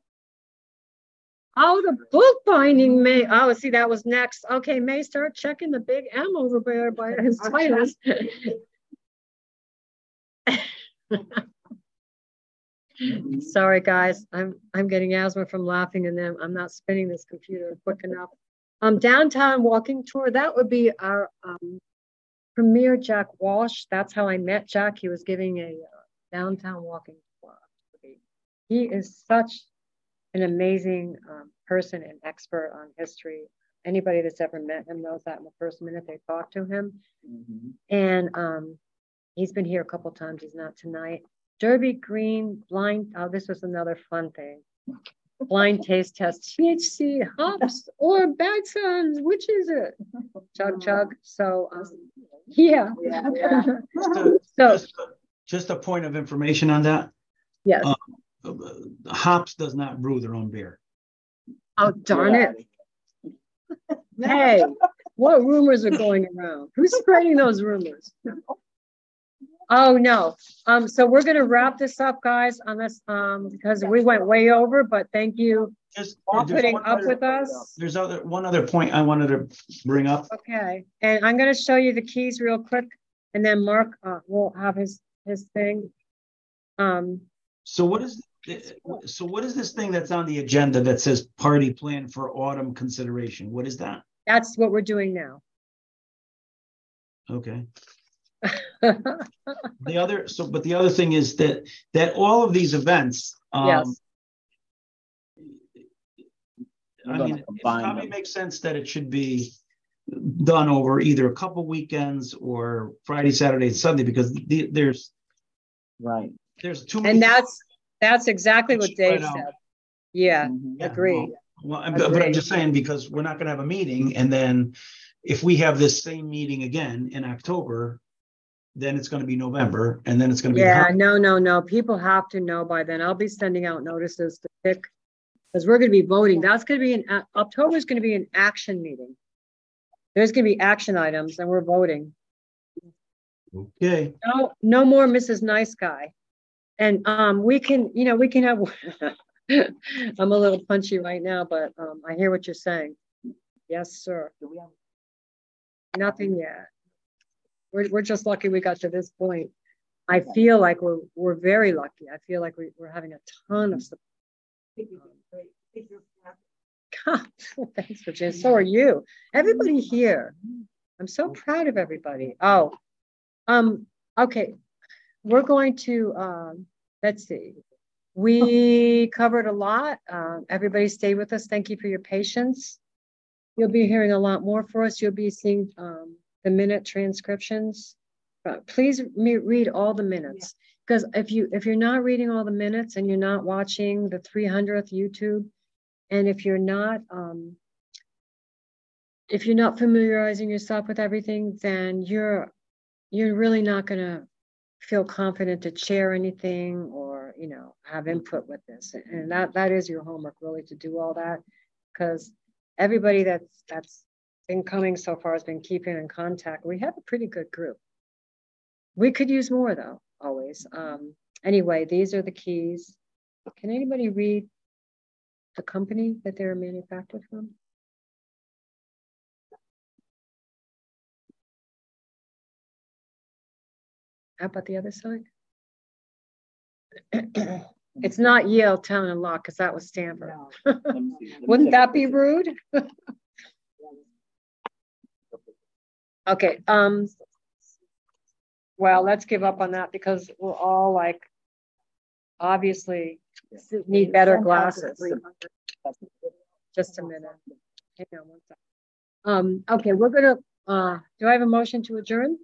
Oh, the bookbinding, May. Oh, see, that was next. Okay, May, start checking the big M over there by his titles. Sorry, guys. I'm I'm getting asthma from laughing, and then I'm not spinning this computer quick enough. Um, downtown walking tour. That would be our um. Premier Jack Walsh. That's how I met Jack. He was giving a uh, downtown walking tour. He is such an amazing um, person and expert on history. Anybody that's ever met him knows that in the first minute they talk to him. Mm-hmm. And um, he's been here a couple times. He's not tonight. Derby Green blind. Oh, this was another fun thing. Blind taste test, T H C, hops, or bad sons. Which is it? Chug, chug. So, um, yeah. yeah, yeah.
so, so just, just a point of information on that.
Yes.
Uh, hops does not brew their own beer.
Oh, darn yeah. it. Hey, what rumors are going around? Who's spreading those rumors? Oh no. Um, so we're gonna wrap this up, guys, on this um because we went way over, but thank you
Just,
for putting up
other,
with us.
There's other one other point I wanted to bring up.
Okay, and I'm gonna show you the keys real quick, and then Mark uh, will have his his thing. Um
so what is so what is this thing that's on the agenda that says party plan for autumn consideration? What is that?
That's what we're doing now.
Okay. the other so but the other thing is that that all of these events um yes. I mean, it probably them. makes sense that it should be done over either a couple weekends or Friday, Saturday, and Sunday, because the, there's right there's too many.
And that's that's exactly what Dave said. Out. Yeah, mm-hmm. yeah, agree.
Well, well agree. But I'm just saying, because we're not going to have a meeting, and then if we have this same meeting again in October, then it's going to be November, and then it's going to be.
Yeah, no, no, no. People have to know by then. I'll be sending out notices to pick, because we're going to be voting. That's going to be an October is going to be an action meeting. There's going to be action items, and we're voting.
Okay.
No, no more Missus Nice Guy, and um, we can, you know, we can have. I'm a little punchy right now, but um, I hear what you're saying. Yes, sir. Do we have nothing yet? We're, we're just lucky we got to this point. I feel like we're we're very lucky. I feel like we, we're having a ton of support. God, thanks, Virginia. So are you. Everybody here. I'm so proud of everybody. Oh, um, okay. We're going to um, let's see. We covered a lot. Um, everybody stay with us. Thank you for your patience. You'll be hearing a lot more for us. You'll be seeing um, the minute transcriptions but please me read all the minutes. Because if you if you're not reading all the minutes and you're not watching the three hundredth YouTube, and if you're not um, if you're not familiarizing yourself with everything, then you're you're really not going to feel confident to share anything or, you know, have input with this. And that that is your homework, really, to do all that, because everybody that's that's been coming so far has been keeping in contact. We have a pretty good group. We could use more, though, always. Um, anyway, these are the keys. Can anybody read the company that they're manufactured from? How about the other side? It's not Yale Town and Law, because that was Stanford. No. Wouldn't that be rude? Okay. Um. Well, let's give up on that because we're all like, obviously, need better glasses. Just a minute. Hang on one second. Um. Okay, we're gonna. Uh. Do I have a motion to adjourn?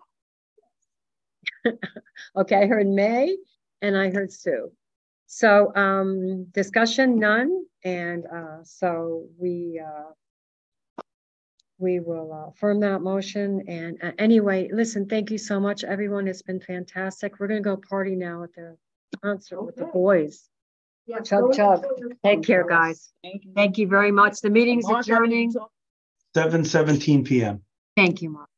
Okay, I heard May and I heard Sue. So um, discussion none, and uh, so we uh, we will uh, affirm that motion. And uh, anyway, listen, thank you so much, everyone. It's been fantastic. We're gonna go party now at the concert okay. with the boys. Yeah, chug chug. Take care, guys. Thank you. Thank you very much. The meeting's adjourning.
seven seventeen p m
Thank you, Mark.